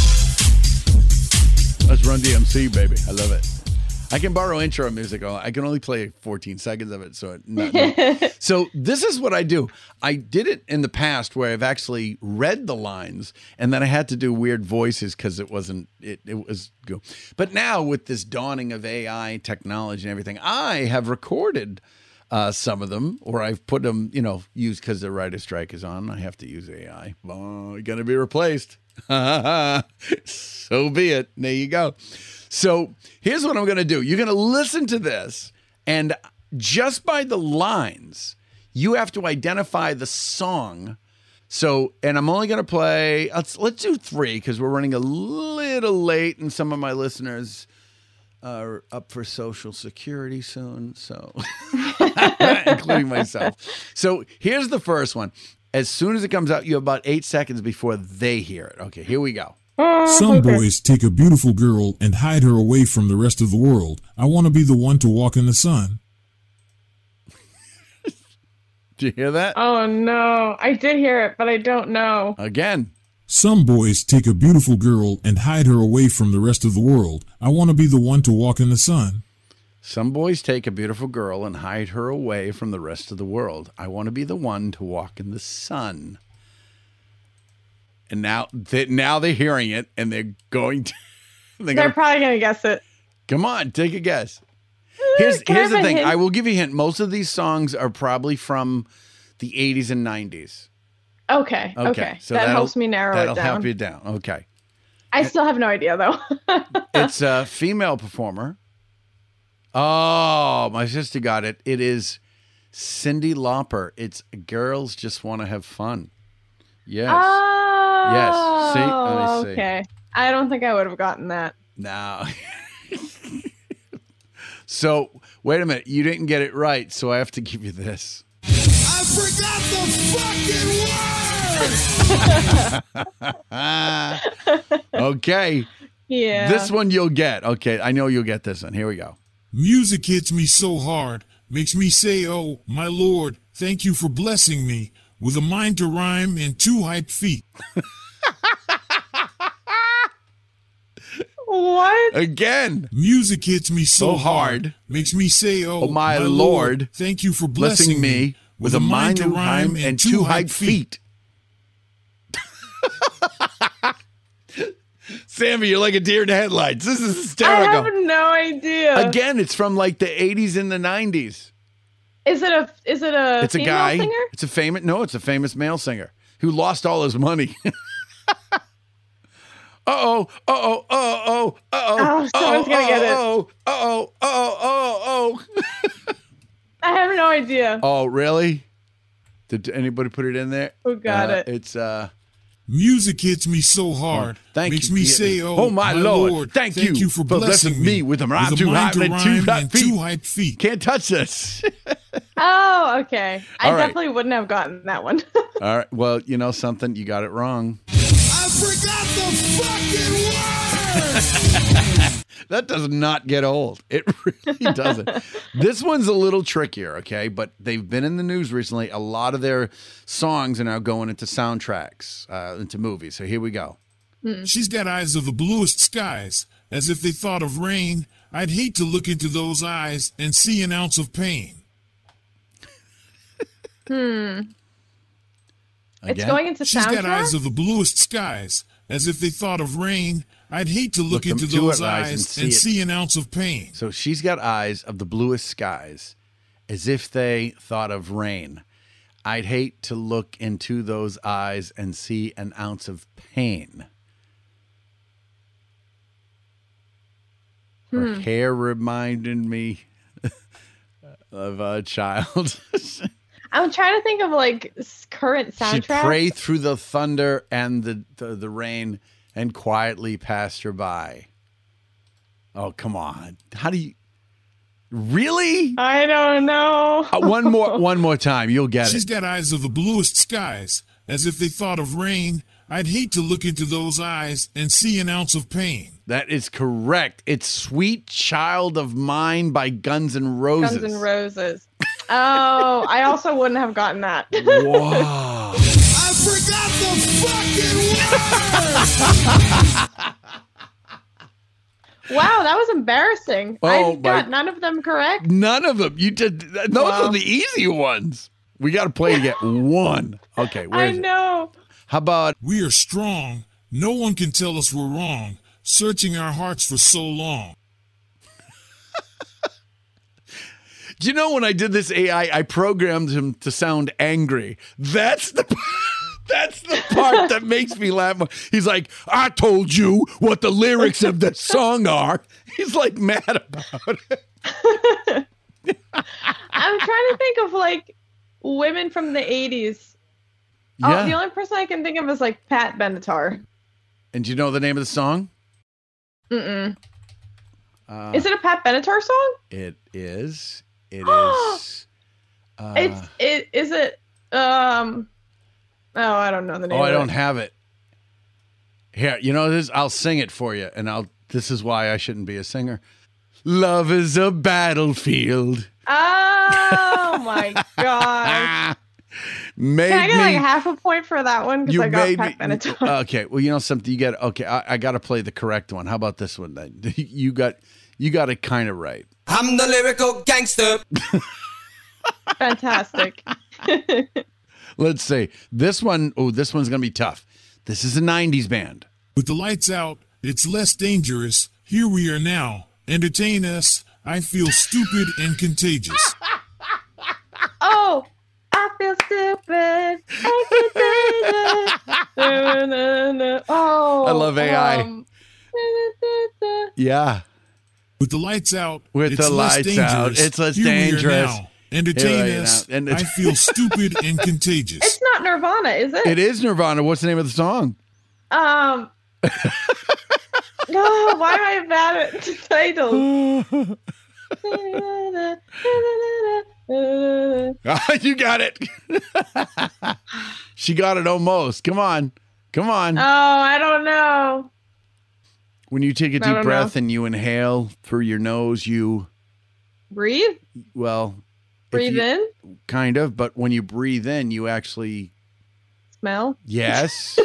That's Run D M C, baby. I love it. I can borrow intro music. I can only play fourteen seconds of it. So, it, not, not. So this is what I do. I did it in the past where I've actually read the lines and then I had to do weird voices because it wasn't, it, it was good. But now with this dawning of A I technology and everything, I have recorded uh, some of them, or I've put them, you know, used because the writer strike is on. I have to use A I. Oh, you're going to be replaced. So be it. There you go. So here's what I'm going to do. You're going to listen to this, and just by the lines, you have to identify the song. So, and I'm only going to play, let's, let's do three because we're running a little late, and some of my listeners are up for Social Security soon, so, including myself. So here's the first one. As soon as it comes out, you have about eight seconds before they hear it. Okay, here we go. Some boys take a beautiful girl and hide her away from the rest of the world. I want to be the one to walk in the sun. Did you hear that? Oh, no. I did hear it, but I don't know. Again. Some boys take a beautiful girl and hide her away from the rest of the world. I want to be the one to walk in the sun. Some boys take a beautiful girl and hide her away from the rest of the world. I want to be the one to walk in the sun. And now, they, now they're hearing it, and they're going to... They're, they're gonna, probably going to guess it. Come on, take a guess. Here's, Can here's I the have a thing. hint? I will give you a hint. Most of these songs are probably from the eighties and nineties. Okay, okay. Okay, so that that'll- helps me narrow it That'll down. help you down. Okay. I still have no idea, though. It's a female performer. Oh, my sister got it. It is Cyndi Lauper. It's Girls Just Want to Have Fun. Yes. Oh, Yes. See? Let me see. okay. I don't think I would have gotten that. Now. So, wait a minute. You didn't get it right, so I have to give you this. I forgot the fucking word! Okay. Yeah. This one you'll get. Okay, I know you'll get this one. Here we go. Music hits me so hard, makes me say, oh, my Lord, thank you for blessing me with a mind to rhyme and two hype feet. What? Again. Music hits me so, So hard. hard, makes me say, oh, Oh, my Lord, thank you for blessing blessing, me with a mind to rhyme and two hype feet. Sammy, you're like a deer in the headlights. This is I hysterical. have no idea. Again, it's from like the eighties and the nineties. Is it a is it a It's a female guy. singer? It's a famous no, it's a famous male singer who lost all his money. Uh-oh, uh-oh, uh-oh, uh-oh. Oh, someone's gonna get it. Uh-oh, uh-oh, uh-oh, uh-oh. I have no idea. Oh, really? Did anybody put it in there? Who got Uh, it? It's uh Music hits me so hard, Thank makes you. me Yeah. say, oh, Oh, my Lord. Thank you for for blessing blessing me with a rhyme to mind hype and two hype and feet." two hype feet. Can't touch this. Oh, okay. I All right. definitely wouldn't have gotten that one. All right. Well, you know something? You got it wrong. I forgot the fucking word! That does not get old. It really doesn't. This one's a little trickier, okay? But they've been in the news recently. A lot of their songs are now going into soundtracks, uh, into movies. So here we go. She's got eyes of the bluest skies, as if they thought of rain. I'd hate to look into those eyes and see an ounce of pain. Hmm. It's Again? going into She's got soundtrack? eyes of the bluest skies, as if they thought of rain. I'd hate to look, Look into into those her eyes eyes and and see see, it. an ounce of pain. So she's got eyes of the bluest skies, as if they thought of rain. I'd hate to look into those eyes and see an ounce of pain. Her Hmm. hair reminded me of a child. I'm trying to think of like s- current She soundtracks. prayed through the thunder and the, the, the rain and quietly passed her by. Oh, come on. How do you... Really? I don't know. Uh, one more one more time. You'll get She's it. got eyes of the bluest skies, as if they thought of rain. I'd hate to look into those eyes and see an ounce of pain. That is correct. It's Sweet Child of Mine by Guns N' Roses. Guns N' Roses. Oh, I also wouldn't have gotten that. Wow. I forgot the fucking word! Wow, that was embarrassing. Oh, I my- got none of them correct. None of them. You did. Those Wow. are the easy ones. We got to play to get one. Okay, I where's it? know. How about We are strong. No one can tell us we're wrong, searching our hearts for so long. Do you know when I did this A I, I programmed him to sound angry. That's the that's the part that makes me laugh. He's like, I told you what the lyrics of the song are. He's like mad about it. I'm trying to think of like women from the eighties. Yeah. Oh, the only person I can think of is like Pat Benatar. And do you know the name of the song? Mm-mm. Uh, Is it a Pat Benatar song? It is. It is. Uh, It's it is it um oh I don't know the name. oh, I of don't it. have it. Here, you know this. I'll sing it for you, and I'll. This is why I shouldn't be a singer. Love is a battlefield. Oh my god! Made Can I get me. like half a point for that one because you I got made Pat me. Benatar? Okay, well, you know something. You got okay. I, I got to play the correct one. How about this one then? You got. You got it kind of right. I'm the lyrical gangster. Fantastic. Let's see. This one, oh, this one's going to be tough. This is a nineties band. With the lights out, it's less dangerous. Here we are now. Entertain us. I feel stupid and contagious. Oh, I feel stupid. I oh, I love A I. um, Yeah. With the lights out, With it's the less lights dangerous. out, it's less Here we are dangerous. now. Entertain Here we are us. now. And- I feel stupid and contagious. It's not Nirvana, is it? It is Nirvana. What's the name of the song? Um. No, why am I bad at titles? Ah, you got it. She got it almost. Come on. Come on. Oh, I don't know. When you take a I deep don't breath know. and you inhale through your nose, you, Breathe. well, if Breathe you- in. kind of, but when you breathe in, you actually, Smell. yes.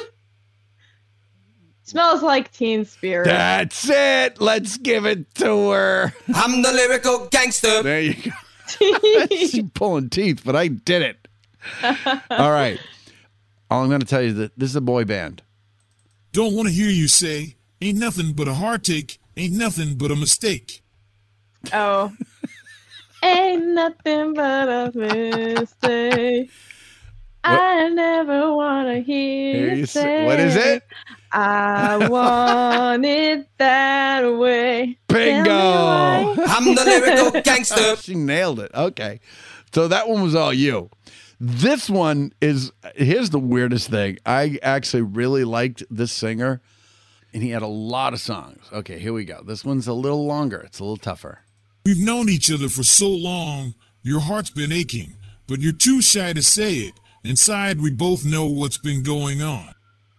Smells like Teen Spirit. That's it. Let's give it to her. I'm the lyrical gangster. There you go. She's pulling teeth, but I did it. All right. All I'm going to tell you is that this is a boy band. Don't want to hear you say, ain't nothing but a heartache, ain't nothing but a mistake. Oh. Ain't nothing but a mistake. I never want to hear Here you you say. say- what is it? I want it that way. Bingo. Tell me why. I'm the lyrical gangster. She nailed it. Okay. So that one was all you. This one is, here's the weirdest thing. I actually really liked this singer, and he had a lot of songs. Okay, here we go. This one's a little longer. It's a little tougher. We've known each other for so long, your heart's been aching, but you're too shy to say it. Inside, we both know what's been going on.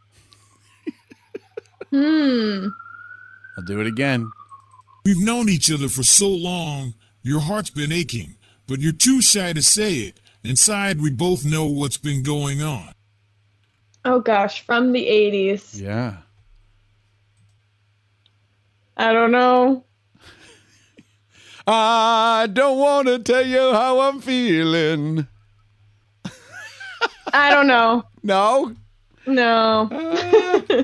Hmm. I'll do it again. We've known each other for so long, your heart's been aching, but you're too shy to say it. Inside, we both know what's been going on. Oh gosh, from the eighties. Yeah. I don't know. I don't want to tell you how I'm feeling. I don't know. No? No. Uh,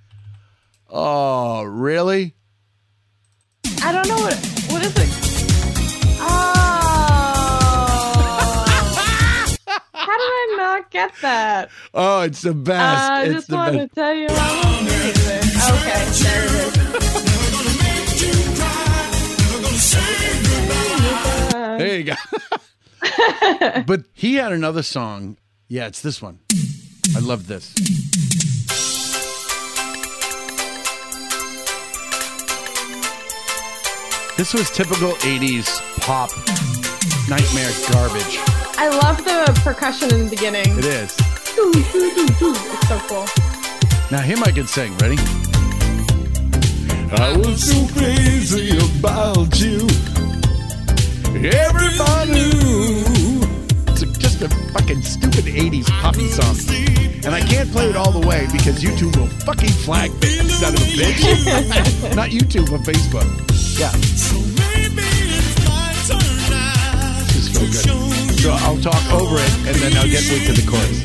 oh, really? I don't know what. What is it? Oh. How did I not get that? Oh, it's the best. Uh, I it's just the wanted best. to tell you I'm amazing. Okay, there it is. There you go. But he had another song. Yeah, it's this one. I love this. This was typical eighties pop nightmare garbage. I love the percussion in the beginning. It is. It's so cool. Now him I can sing. Ready? I was so crazy about you. Everybody knew. It's just a fucking stupid eighties poppy song. And I can't play it all the way because YouTube will fucking flag me, son of a bitch. Not YouTube, but Facebook. Yeah. This is so good. So I'll talk over it and then I'll get with to the chorus.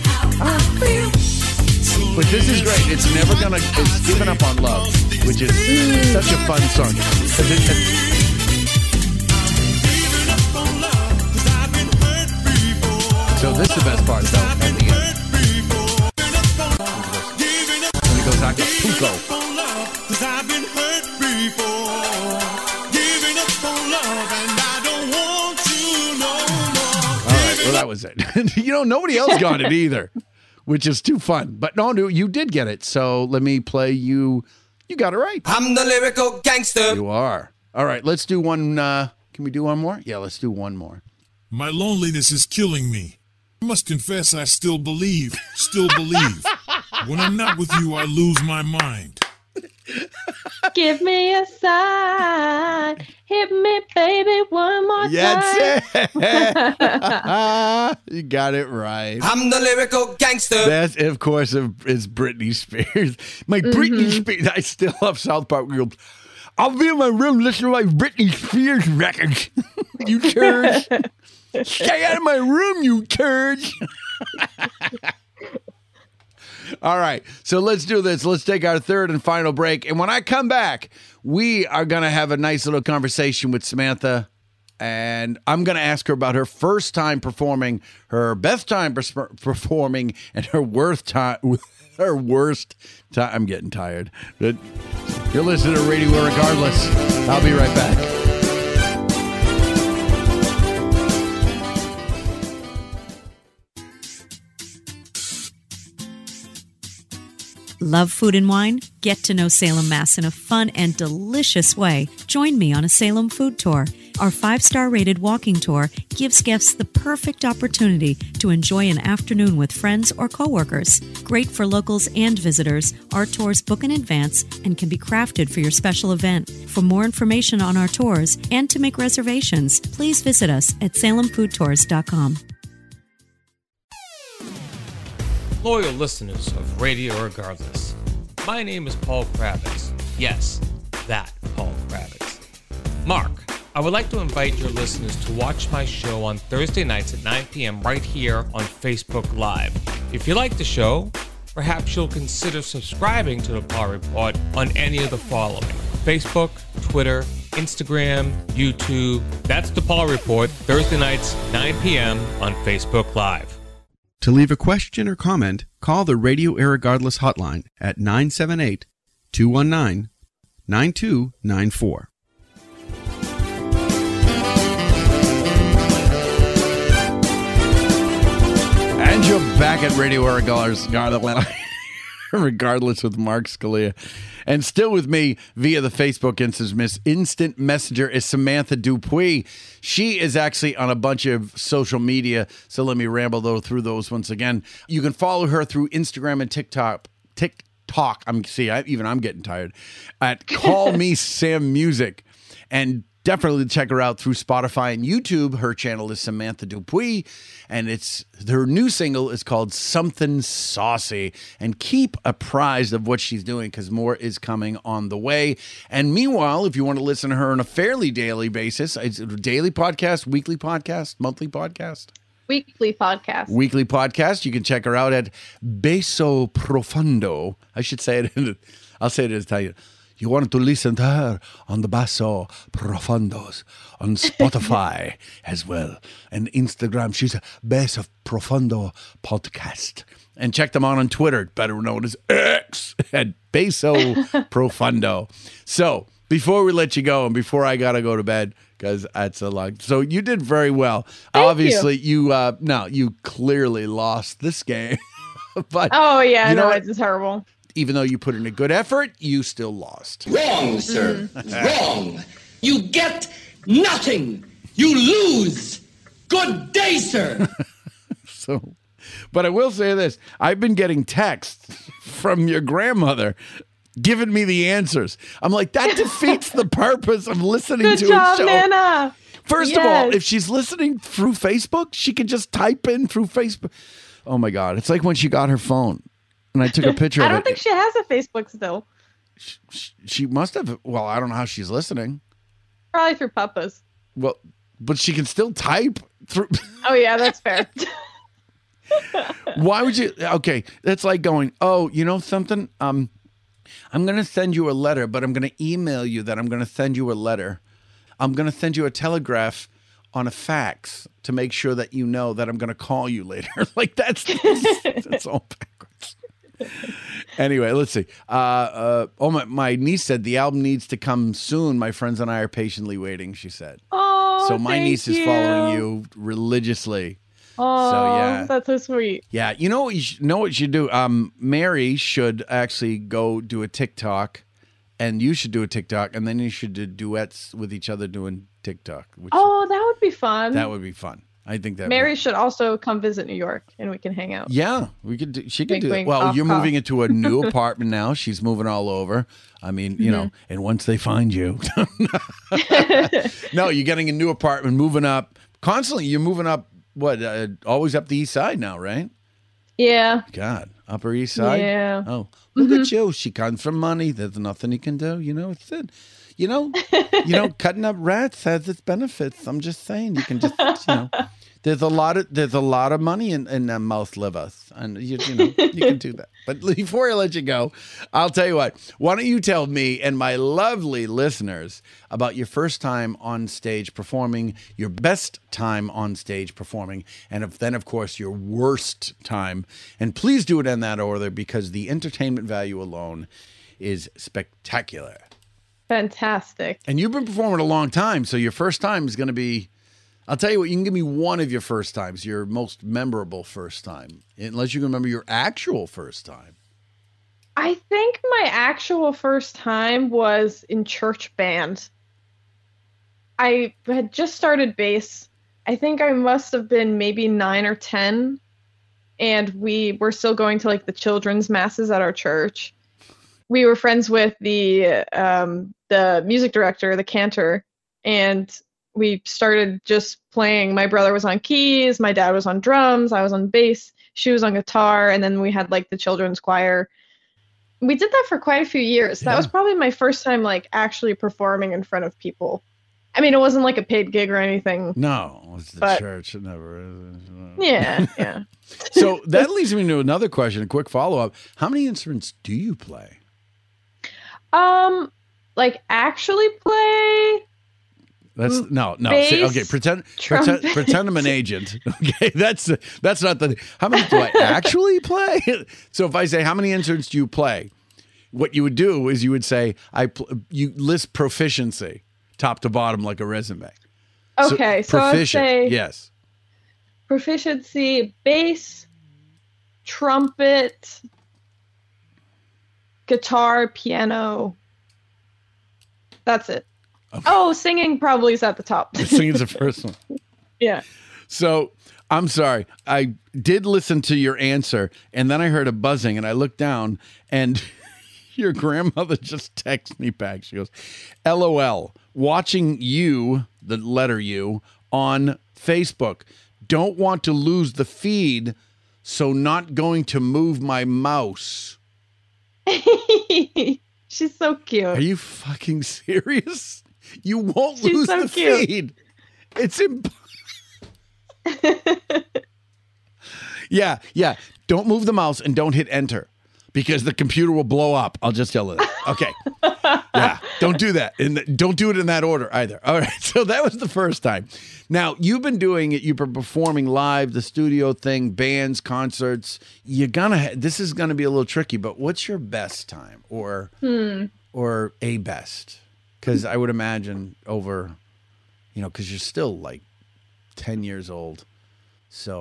But this is great. It's never gonna. It's Giving Up on Love, which is such a fun song. It, it, so this is the best part, though. At the end, when he goes Acapulco. All right. Well, that was it. You know, nobody else got it either. Which is too fun. But no, no, you did get it. So let me play you. You got it right. I'm the lyrical gangster. You are. All right, let's do one. Uh, can we do one more? Yeah, let's do one more. My loneliness is killing me. I must confess I still believe, still believe. When I'm not with you, I lose my mind. Give me a sign. Hit me, baby, one more Yes, time. you got it right. I'm the lyrical gangster. That, of course, is Britney Spears. My Mm-hmm. Britney Spears. I still love South Park. We go, I'll be in my room listening to my Britney Spears records. You turds. Stay out of my room, you turds. All right, so let's do this. Let's take our third and final break. And when I come back, we are going to have a nice little conversation with Samantha. And I'm going to ask her about her first time performing, her best time pers- performing, and her worst time. Her worst time. I'm getting tired. But you're listening to Radio Regardless. I'll be right back. Love food and wine? Get to know Salem, Mass in a fun and delicious way. Join me on a Salem food tour. Our five-star rated walking tour gives guests the perfect opportunity to enjoy an afternoon with friends or coworkers. Great for locals and visitors, our tours book in advance and can be crafted for your special event. For more information on our tours and to make reservations, please visit us at salem food tours dot com. Loyal listeners of Radio Regardless, my name is Paul Kravitz. Yes, that Paul Kravitz. Mark, I would like to invite your listeners to watch my show on Thursday nights at nine p.m. right here on Facebook Live. If you like the show, perhaps you'll consider subscribing to the Paul Report on any of the following: Facebook, Twitter, Instagram, YouTube. That's the Paul Report, Thursday nights, nine p.m. on Facebook Live. To leave a question or comment, call the Radio Irregardless hotline at nine seven eight, two one nine, nine two nine four. And you're back at Radio Irregardless, regardless with Mark Scalia. And still with me via the Facebook Instant, Instant Messenger is Samantha Dupuis. She is actually on a bunch of social media, so let me ramble though through those once again. You can follow her through Instagram and TikTok. TikTok. I'm see, I, even I'm getting tired. At Call Me Sam Music, and definitely check her out through Spotify and YouTube. Her channel is Samantha Dupuis, and it's her new single is called Something Saucy. And keep apprised of what she's doing because more is coming on the way. And meanwhile, if you want to listen to her on a fairly daily basis, it's a daily podcast, weekly podcast, monthly podcast. Weekly podcast. Weekly podcast. You can check her out at Basso Profundo. I should say it. In, I'll say it in Italian. You want to listen to her on the Basso Profundos on Spotify as well. And Instagram, she's a Basso Profundo podcast. And check them out on Twitter, better known as X, at Basso Profundo. So before we let you go and before I got to go to bed, because that's a lot. So you did very well. Thank Obviously, you, you uh, no, you clearly lost this game. But oh, yeah, you know no, what? it's terrible. Even though you put in a good effort, you still lost. Wrong, sir. Wrong. You get nothing. You lose. Good day, sir. So, but I will say this. I've been getting texts from your grandmother giving me the answers. I'm like, that defeats the purpose of listening Good to job, a show. Nana. First Yes. of all, if she's listening through Facebook, she can just type in through Facebook. Oh, my God. It's like when she got her phone. And I took a picture I of don't it. think she has a Facebook still. She must have. Well, I don't know how she's listening. Probably through Papa's. Well, but she can still type through. Oh, yeah, that's fair. Why would you? Okay, that's like going, oh, you know something? Um, I'm going to send you a letter, but I'm going to email you that I'm going to send you a letter. I'm going to send you a telegraph on a fax to make sure that you know that I'm going to call you later. Like that's that's, that's all backwards. Anyway, let's see. Uh, uh, oh, my, my niece said the album needs to come soon. My friends and I are patiently waiting, she said. Oh, so my thank niece is you. following you religiously. Oh, So, yeah. that's so sweet. Yeah, you know what you should, know what you should do? Um, Mary should actually go do a TikTok, and you should do a TikTok, and then you should do duets with each other doing TikTok. Which Oh, that would be fun. that would be fun. I think that. Mary should also come visit New York, and we can hang out. Yeah, we could. Do, she could Wink, do that. wink, Well, cough, you're cough. moving into a new apartment now. She's moving all over. I mean, you know, and once they find you, no, you're getting a new apartment, moving up constantly. You're moving up. What? Uh, always up the east side now, right? Yeah. God, Upper East Side. Yeah. Oh, look at you. She comes from money. There's nothing you can do. You know, it's it. You know, you know, cutting up rats has its benefits. I'm just saying, you can just, you know, there's a lot of there's a lot of money in in uh, mouse livers, and you, you know, you can do that. But before I let you go, I'll tell you what. Why don't you tell me and my lovely listeners about your first time on stage performing, your best time on stage performing, and if, then, of course, your worst time. And please do it in that order because the entertainment value alone is spectacular. Fantastic. And you've been performing a long time, so your first time is going to be, I'll tell you what, you can give me one of your first times, your most memorable first time, unless you can remember your actual first time. I think my actual first time was in church band. I had just started bass. I think I must have been maybe nine or ten, and we were still going to like the children's masses at our church. We were friends with the um, the music director, the cantor, and we started just playing. My brother was on keys, my dad was on drums, I was on bass, she was on guitar, and then we had like the children's choir. We did that for quite a few years. That Yeah. was probably my first time like actually performing in front of people. I mean, it wasn't like a paid gig or anything. No, it's the But- church. It never is. Yeah, yeah. So that leads me to another question, a quick follow-up. How many instruments do you play? Um, like actually play. That's Mm, no, no. bass, say- okay, pretend, pretend, trumpet. pretend I'm an agent. Okay, that's that's not the. How many do I actually play? So if I say how many instruments do you play, what you would do is you would say I pl- you list proficiency top to bottom like a resume. Okay, so I'd proficient, say yes. proficiency, bass, trumpet, guitar, piano. That's it. Oh, singing probably is at the top. Singing's the first one. Yeah. So I'm sorry. I did listen to your answer, and then I heard a buzzing, and I looked down, and your grandmother just texted me back. She goes, L O L, watching you, the letter U, on Facebook. Don't want to lose the feed, so not going to move my mouse. She's so cute. Are you fucking serious? You won't She's lose so the cute. feed. It's imp- Yeah, yeah. Don't move the mouse and don't hit enter because the computer will blow up. I'll just tell you that. Okay. Yeah, don't do that. And don't do it in that order either. All right. So that was the first time. Now, you've been doing it. You've been performing live, the studio thing, bands, concerts. You're gonna ha- this is going to be a little tricky, but what's your best time or Hmm. or a best? Cuz I would imagine over you know, cuz you're still like ten years old. So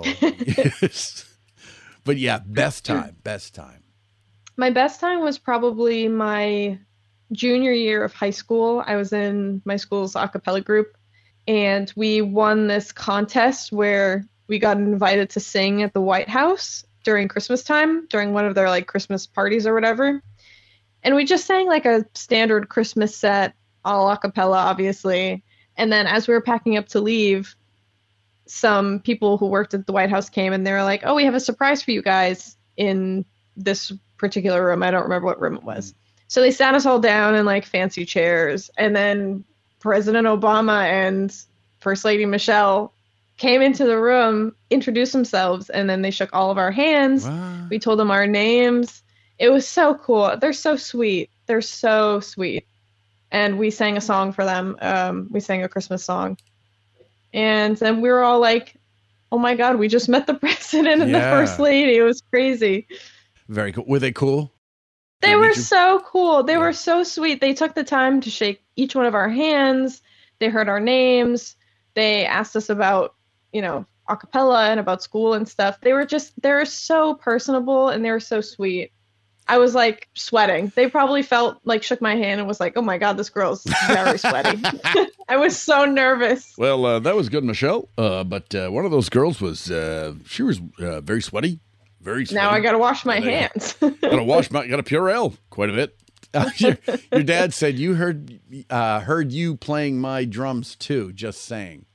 but yeah, best time, best time. My best time was probably my junior year of high school. I was in my school's a cappella group, and we won this contest where we got invited to sing at the White House during Christmas time, during one of their like Christmas parties or whatever. And we just sang like a standard Christmas set, all a cappella, obviously. And then as we were packing up to leave, some people who worked at the White House came and they were like, oh, we have a surprise for you guys in this particular room. I don't remember what room it was. So they sat us all down in like fancy chairs. And then President Obama and First Lady Michelle came into the room, introduced themselves, and then they shook all of our hands. Wow. We told them our names. It was so cool. They're so sweet. They're so sweet. And we sang a song for them. Um, we sang a Christmas song. And then we were all like, oh my God, we just met the president and Yeah. the first lady. It was crazy. Very cool. Were they cool? They Did were you- so cool. They were so sweet. They took the time to shake each one of our hands. They heard our names. They asked us about, you know, a cappella and about school and stuff. They were just, they were so personable and they were so sweet. I was like sweating. They probably felt like shook my hand and was like, oh my God, this girl's very sweaty. I was so nervous. Well, uh, that was good, Michelle. Uh, but uh, one of those girls was, uh, she was uh, very sweaty. Very sweaty. Now I got to wash my Yeah. hands. Gotta wash my, gotta Purell quite a bit. Uh, your, your dad said you heard, uh, heard you playing my drums too, just saying.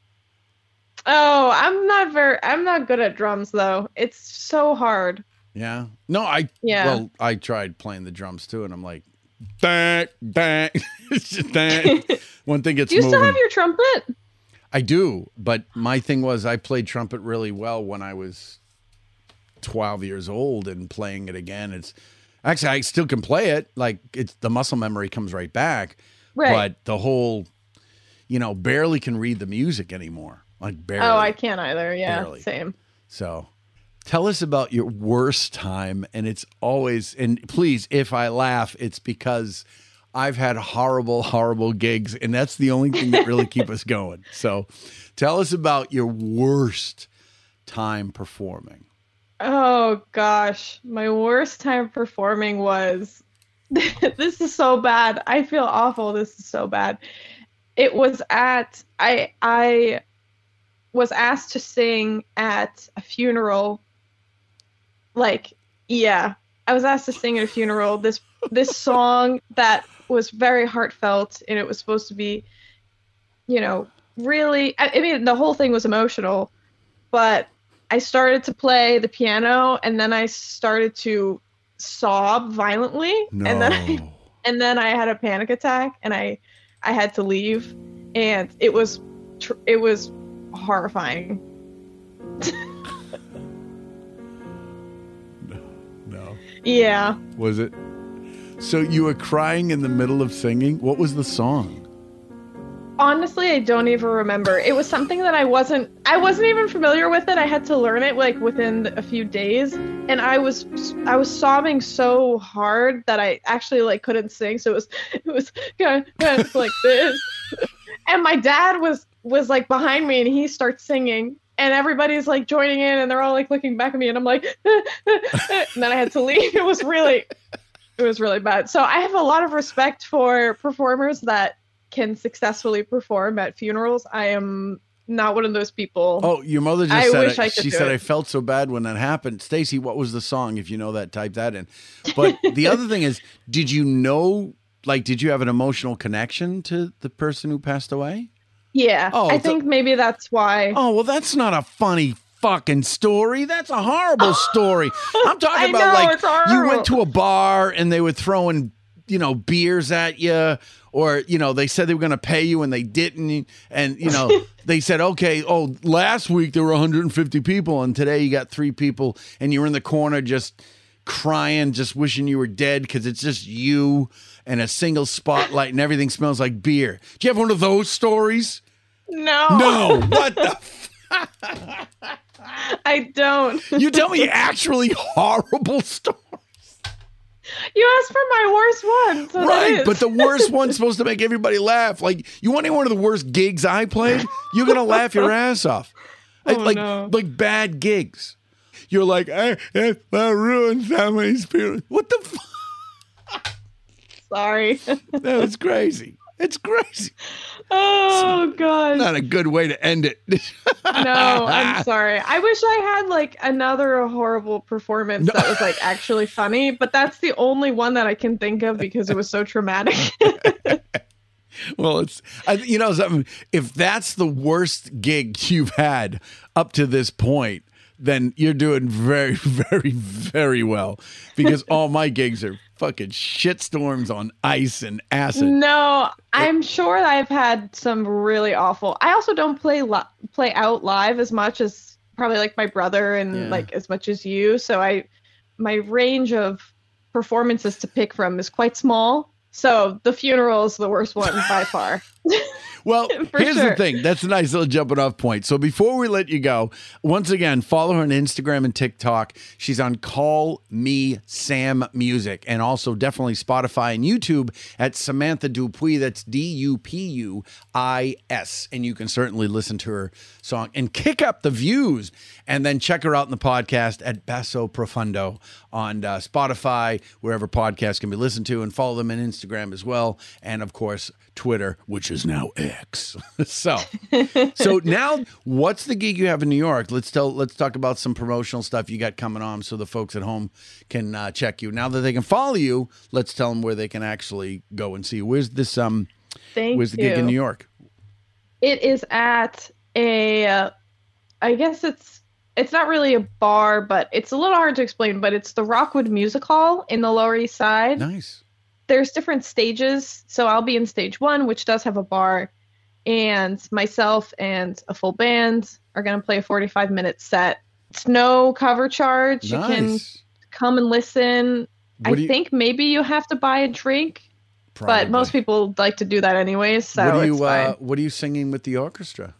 Oh, I'm not very, I'm not good at drums though. It's so hard. Yeah. No, I, Yeah. well, I tried playing the drums too, and I'm like, dang, dang. It's just dang. One thing gets Do you moving. still have your trumpet? I do, but my thing was I played trumpet really well when I was twelve years old, and playing it again, it's actually I still can play it. Like it's the muscle memory comes right back, Right. but the whole, you know, barely can read the music anymore. Like barely. Oh, I can't either. Yeah, Barely. same. So tell us about your worst time. And it's always, and please, if I laugh, it's because I've had horrible, horrible gigs. And that's the only thing that really keep us going. So tell us about your worst time performing. Oh gosh, my worst time performing was this is so bad. I feel awful. This is so bad. It was at I I was asked to sing at a funeral. Like, yeah, I was asked to sing at a funeral this this song that was very heartfelt, and it was supposed to be, you know, really I, I mean the whole thing was emotional, but I started to play the piano and then I started to sob violently. No. And then I, and then I had a panic attack and I I had to leave, and it was tr- it was horrifying. No. Yeah. Was it? So you were crying in the middle of singing? What was the song? Honestly, I don't even remember. It was something that I wasn't I wasn't even familiar with it. I had to learn it like within a few days, and I was I was sobbing so hard that I actually like couldn't sing. So it was it was kind of like this. And my dad was was like behind me, and he starts singing, and everybody's like joining in, and they're all like looking back at me, and I'm like and then I had to leave. It was really it was really bad. So I have a lot of respect for performers that can successfully perform at funerals. I am not one of those people. Oh, your mother just I said wish it. I could She do said it. I felt so bad when that happened. Stacy, what was the song? If you know that, type that in. But the other thing is, did you know, like, did you have an emotional connection to the person who passed away? Yeah. Oh, I so- think maybe that's why. Oh, well, that's not a funny fucking story. That's a horrible story. I'm talking I about know, like it's you horrible. went to a bar and they were throwing, you know, beers at you, Or, you know, they said they were going to pay you and they didn't. And, you know, they said, okay, oh, last week there were one hundred fifty people and today you got three people and you're in the corner just crying, just wishing you were dead because it's just you and a single spotlight and everything smells like beer. Do you have one of those stories? No. No. What the I don't. You tell me actually horrible stories. You asked for my worst one. So right, but the worst one's supposed to make everybody laugh. Like, you want any one of the worst gigs I played? You're going to laugh your ass off. Oh, like, no. like bad gigs. You're like, I, I, I ruined somebody's spirit. What the fuck? Sorry. No, it's crazy. It's crazy. Oh, God. Not a good way to end it. No, I'm sorry. I wish I had like another horrible performance No. that was like actually funny, but that's the only one that I can think of because it was so traumatic. Well, it's, I, you know, something. If that's the worst gig you've had up to this point, then you're doing very, very, very well. Because all my gigs are fucking shitstorms on ice and acid. No, I'm sure I've had some really awful. I also don't play li- play out live as much as probably like my brother and Yeah. like as much as you. So I, my range of performances to pick from is quite small. So the funeral is the worst one by far. Well, For here's sure. the thing. That's a nice little jumping off point. So before we let you go, once again, follow her on Instagram and TikTok. She's on Call Me Sam Music, and also definitely Spotify and YouTube at Samantha Dupuis. That's D U P U I S. And you can certainly listen to her song and kick up the views. And then check her out in the podcast at Basso Profundo on uh, Spotify, wherever podcasts can be listened to, and follow them on Instagram as well. And of course, Twitter, which is now X. so, so now, what's the gig you have in New York? Let's tell. Let's talk about some promotional stuff you got coming on, so the folks at home can uh, check you. Now that they can follow you, let's tell them where they can actually go and see you. Where's this? Um, Thank where's the you. gig in New York? It is at a, uh, I guess it's it's not really a bar, but it's a little hard to explain. But it's the Rockwood Music Hall in the Lower East Side. Nice. There's different stages, so I'll be in stage one, which does have a bar, and myself and a full band are going to play a forty-five minute set. It's no cover charge. You can Nice. come and listen. What I do you- think maybe you have to buy a drink, Probably. but most people like to do that anyways, so what are it's you? fine. Uh, what are you singing with the orchestra?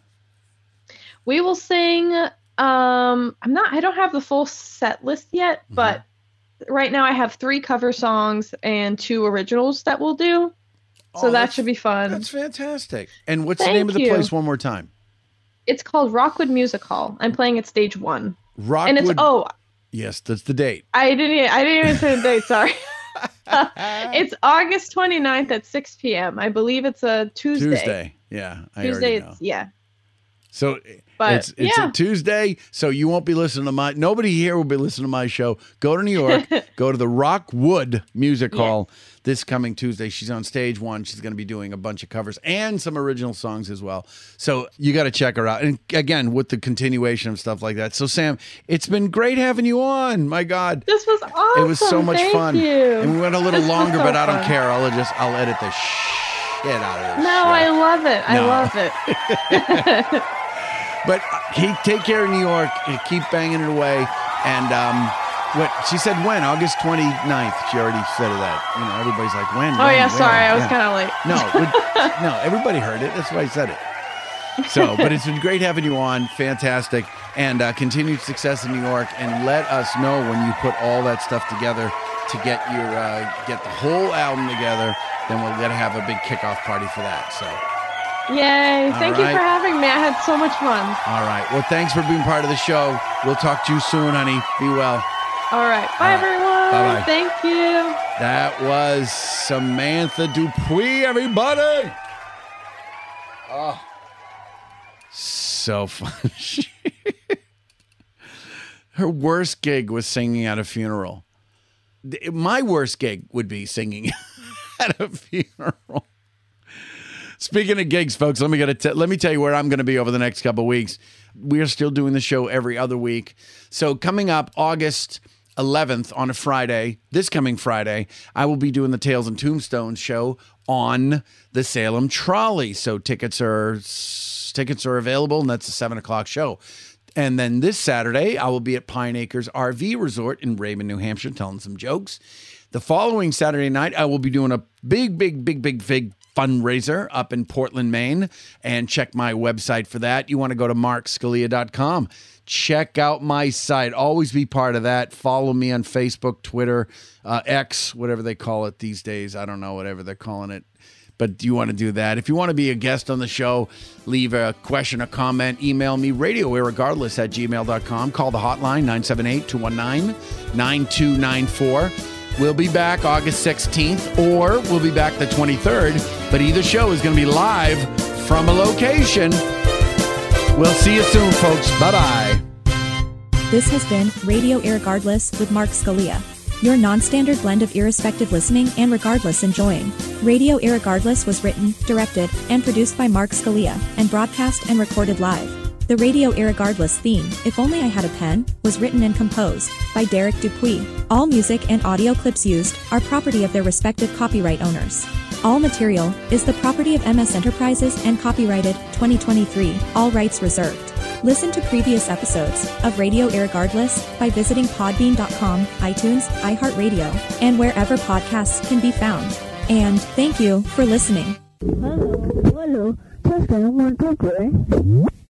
We will sing. Um, I'm not. I don't have the full set list yet, Mm-hmm. but right now I have three cover songs and two originals that we'll do. So Oh, that that's- should be fun. That's fantastic. And what's the Thank name of the you. place one more time? It's called Rockwood Music Hall. I'm playing at stage one. Rockwood. And it's oh, Yes, that's the date. I didn't. e- I didn't even say the date. Sorry. It's August twenty-ninth at six p.m. I believe it's a Tuesday. Tuesday. Yeah, I Tuesday. already know. It's, yeah. So But, it's it's yeah. a Tuesday, so you won't be listening to my nobody here will be listening to my show. Go to New York, go to the Rockwood Music Hall this coming Tuesday. She's on stage one. She's going to be doing a bunch of covers and some original songs as well. So you got to check her out. And again, with the continuation of stuff like that. So Sam, it's been great having you on. My God, This was awesome. it was so much Thank fun. You. And we went a little This was longer, so but I don't fun. care. I'll just I'll edit the shit out of this. No, show. I love it. I No. love it. But keep take care of New York and keep banging it away. And um, what she said when? August twenty-ninth. She already said that. You know, everybody's like, when? Oh when, yeah, when? sorry, I was Yeah. kind of late. No, it- no, everybody heard it. That's why I said it. So, but it's been great having you on. Fantastic. And uh, continued success in New York. And let us know when you put all that stuff together to get your uh, get the whole album together. Then we'll get to have a big kickoff party for that. So. Yay! All Thank you right. for having me. I had so much fun. All right. Well, thanks for being part of the show. We'll talk to you soon, honey. Be well. All right. Bye, All right. everyone. Bye-bye. Thank you. That was Samantha Dupuis, everybody. Oh, so fun. Her worst gig was singing at a funeral. My worst gig would be singing at a funeral. Speaking of gigs, folks, let me get a t- let me tell you where I'm going to be over the next couple of weeks. We are still doing the show every other week. So coming up August eleventh on a Friday, this coming Friday, I will be doing the Tales and Tombstones show on the Salem Trolley. So tickets are tickets are available, and that's a seven o'clock show. And then this Saturday, I will be at Pine Acres R V Resort in Raymond, New Hampshire, telling some jokes. The following Saturday night, I will be doing a big, big, big, big, big fundraiser up in Portland, Maine. And check my website for that. You want to go to mark scalia dot com. Check out my site. Always be part of that. Follow me on Facebook, Twitter, uh, X, whatever they call it these days. I don't know, whatever they're calling it. But you want to do that. If you want to be a guest on the show, leave a question, a comment, email me, radio irregardless at gmail dot com. Call the hotline, nine seven eight, two one nine, nine two nine four. We'll be back August sixteenth, or we'll be back the twenty-third. But either show is going to be live from a location. We'll see you soon, folks. Bye-bye. This has been Radio Irregardless with Mark Scalia. Your non-standard blend of irrespective listening and regardless enjoying. Radio Irregardless was written, directed, and produced by Mark Scalia, and broadcast and recorded live. The Radio Irregardless theme, If Only I Had a Pen, was written and composed by Derek Dupuis. All music and audio clips used are property of their respective copyright owners. All material is the property of M S Enterprises and copyrighted twenty twenty-three, all rights reserved. Listen to previous episodes of Radio Irregardless by visiting podbean dot com, iTunes, iHeartRadio, and wherever podcasts can be found. And thank you for listening. Hello, hello, just one, two, three.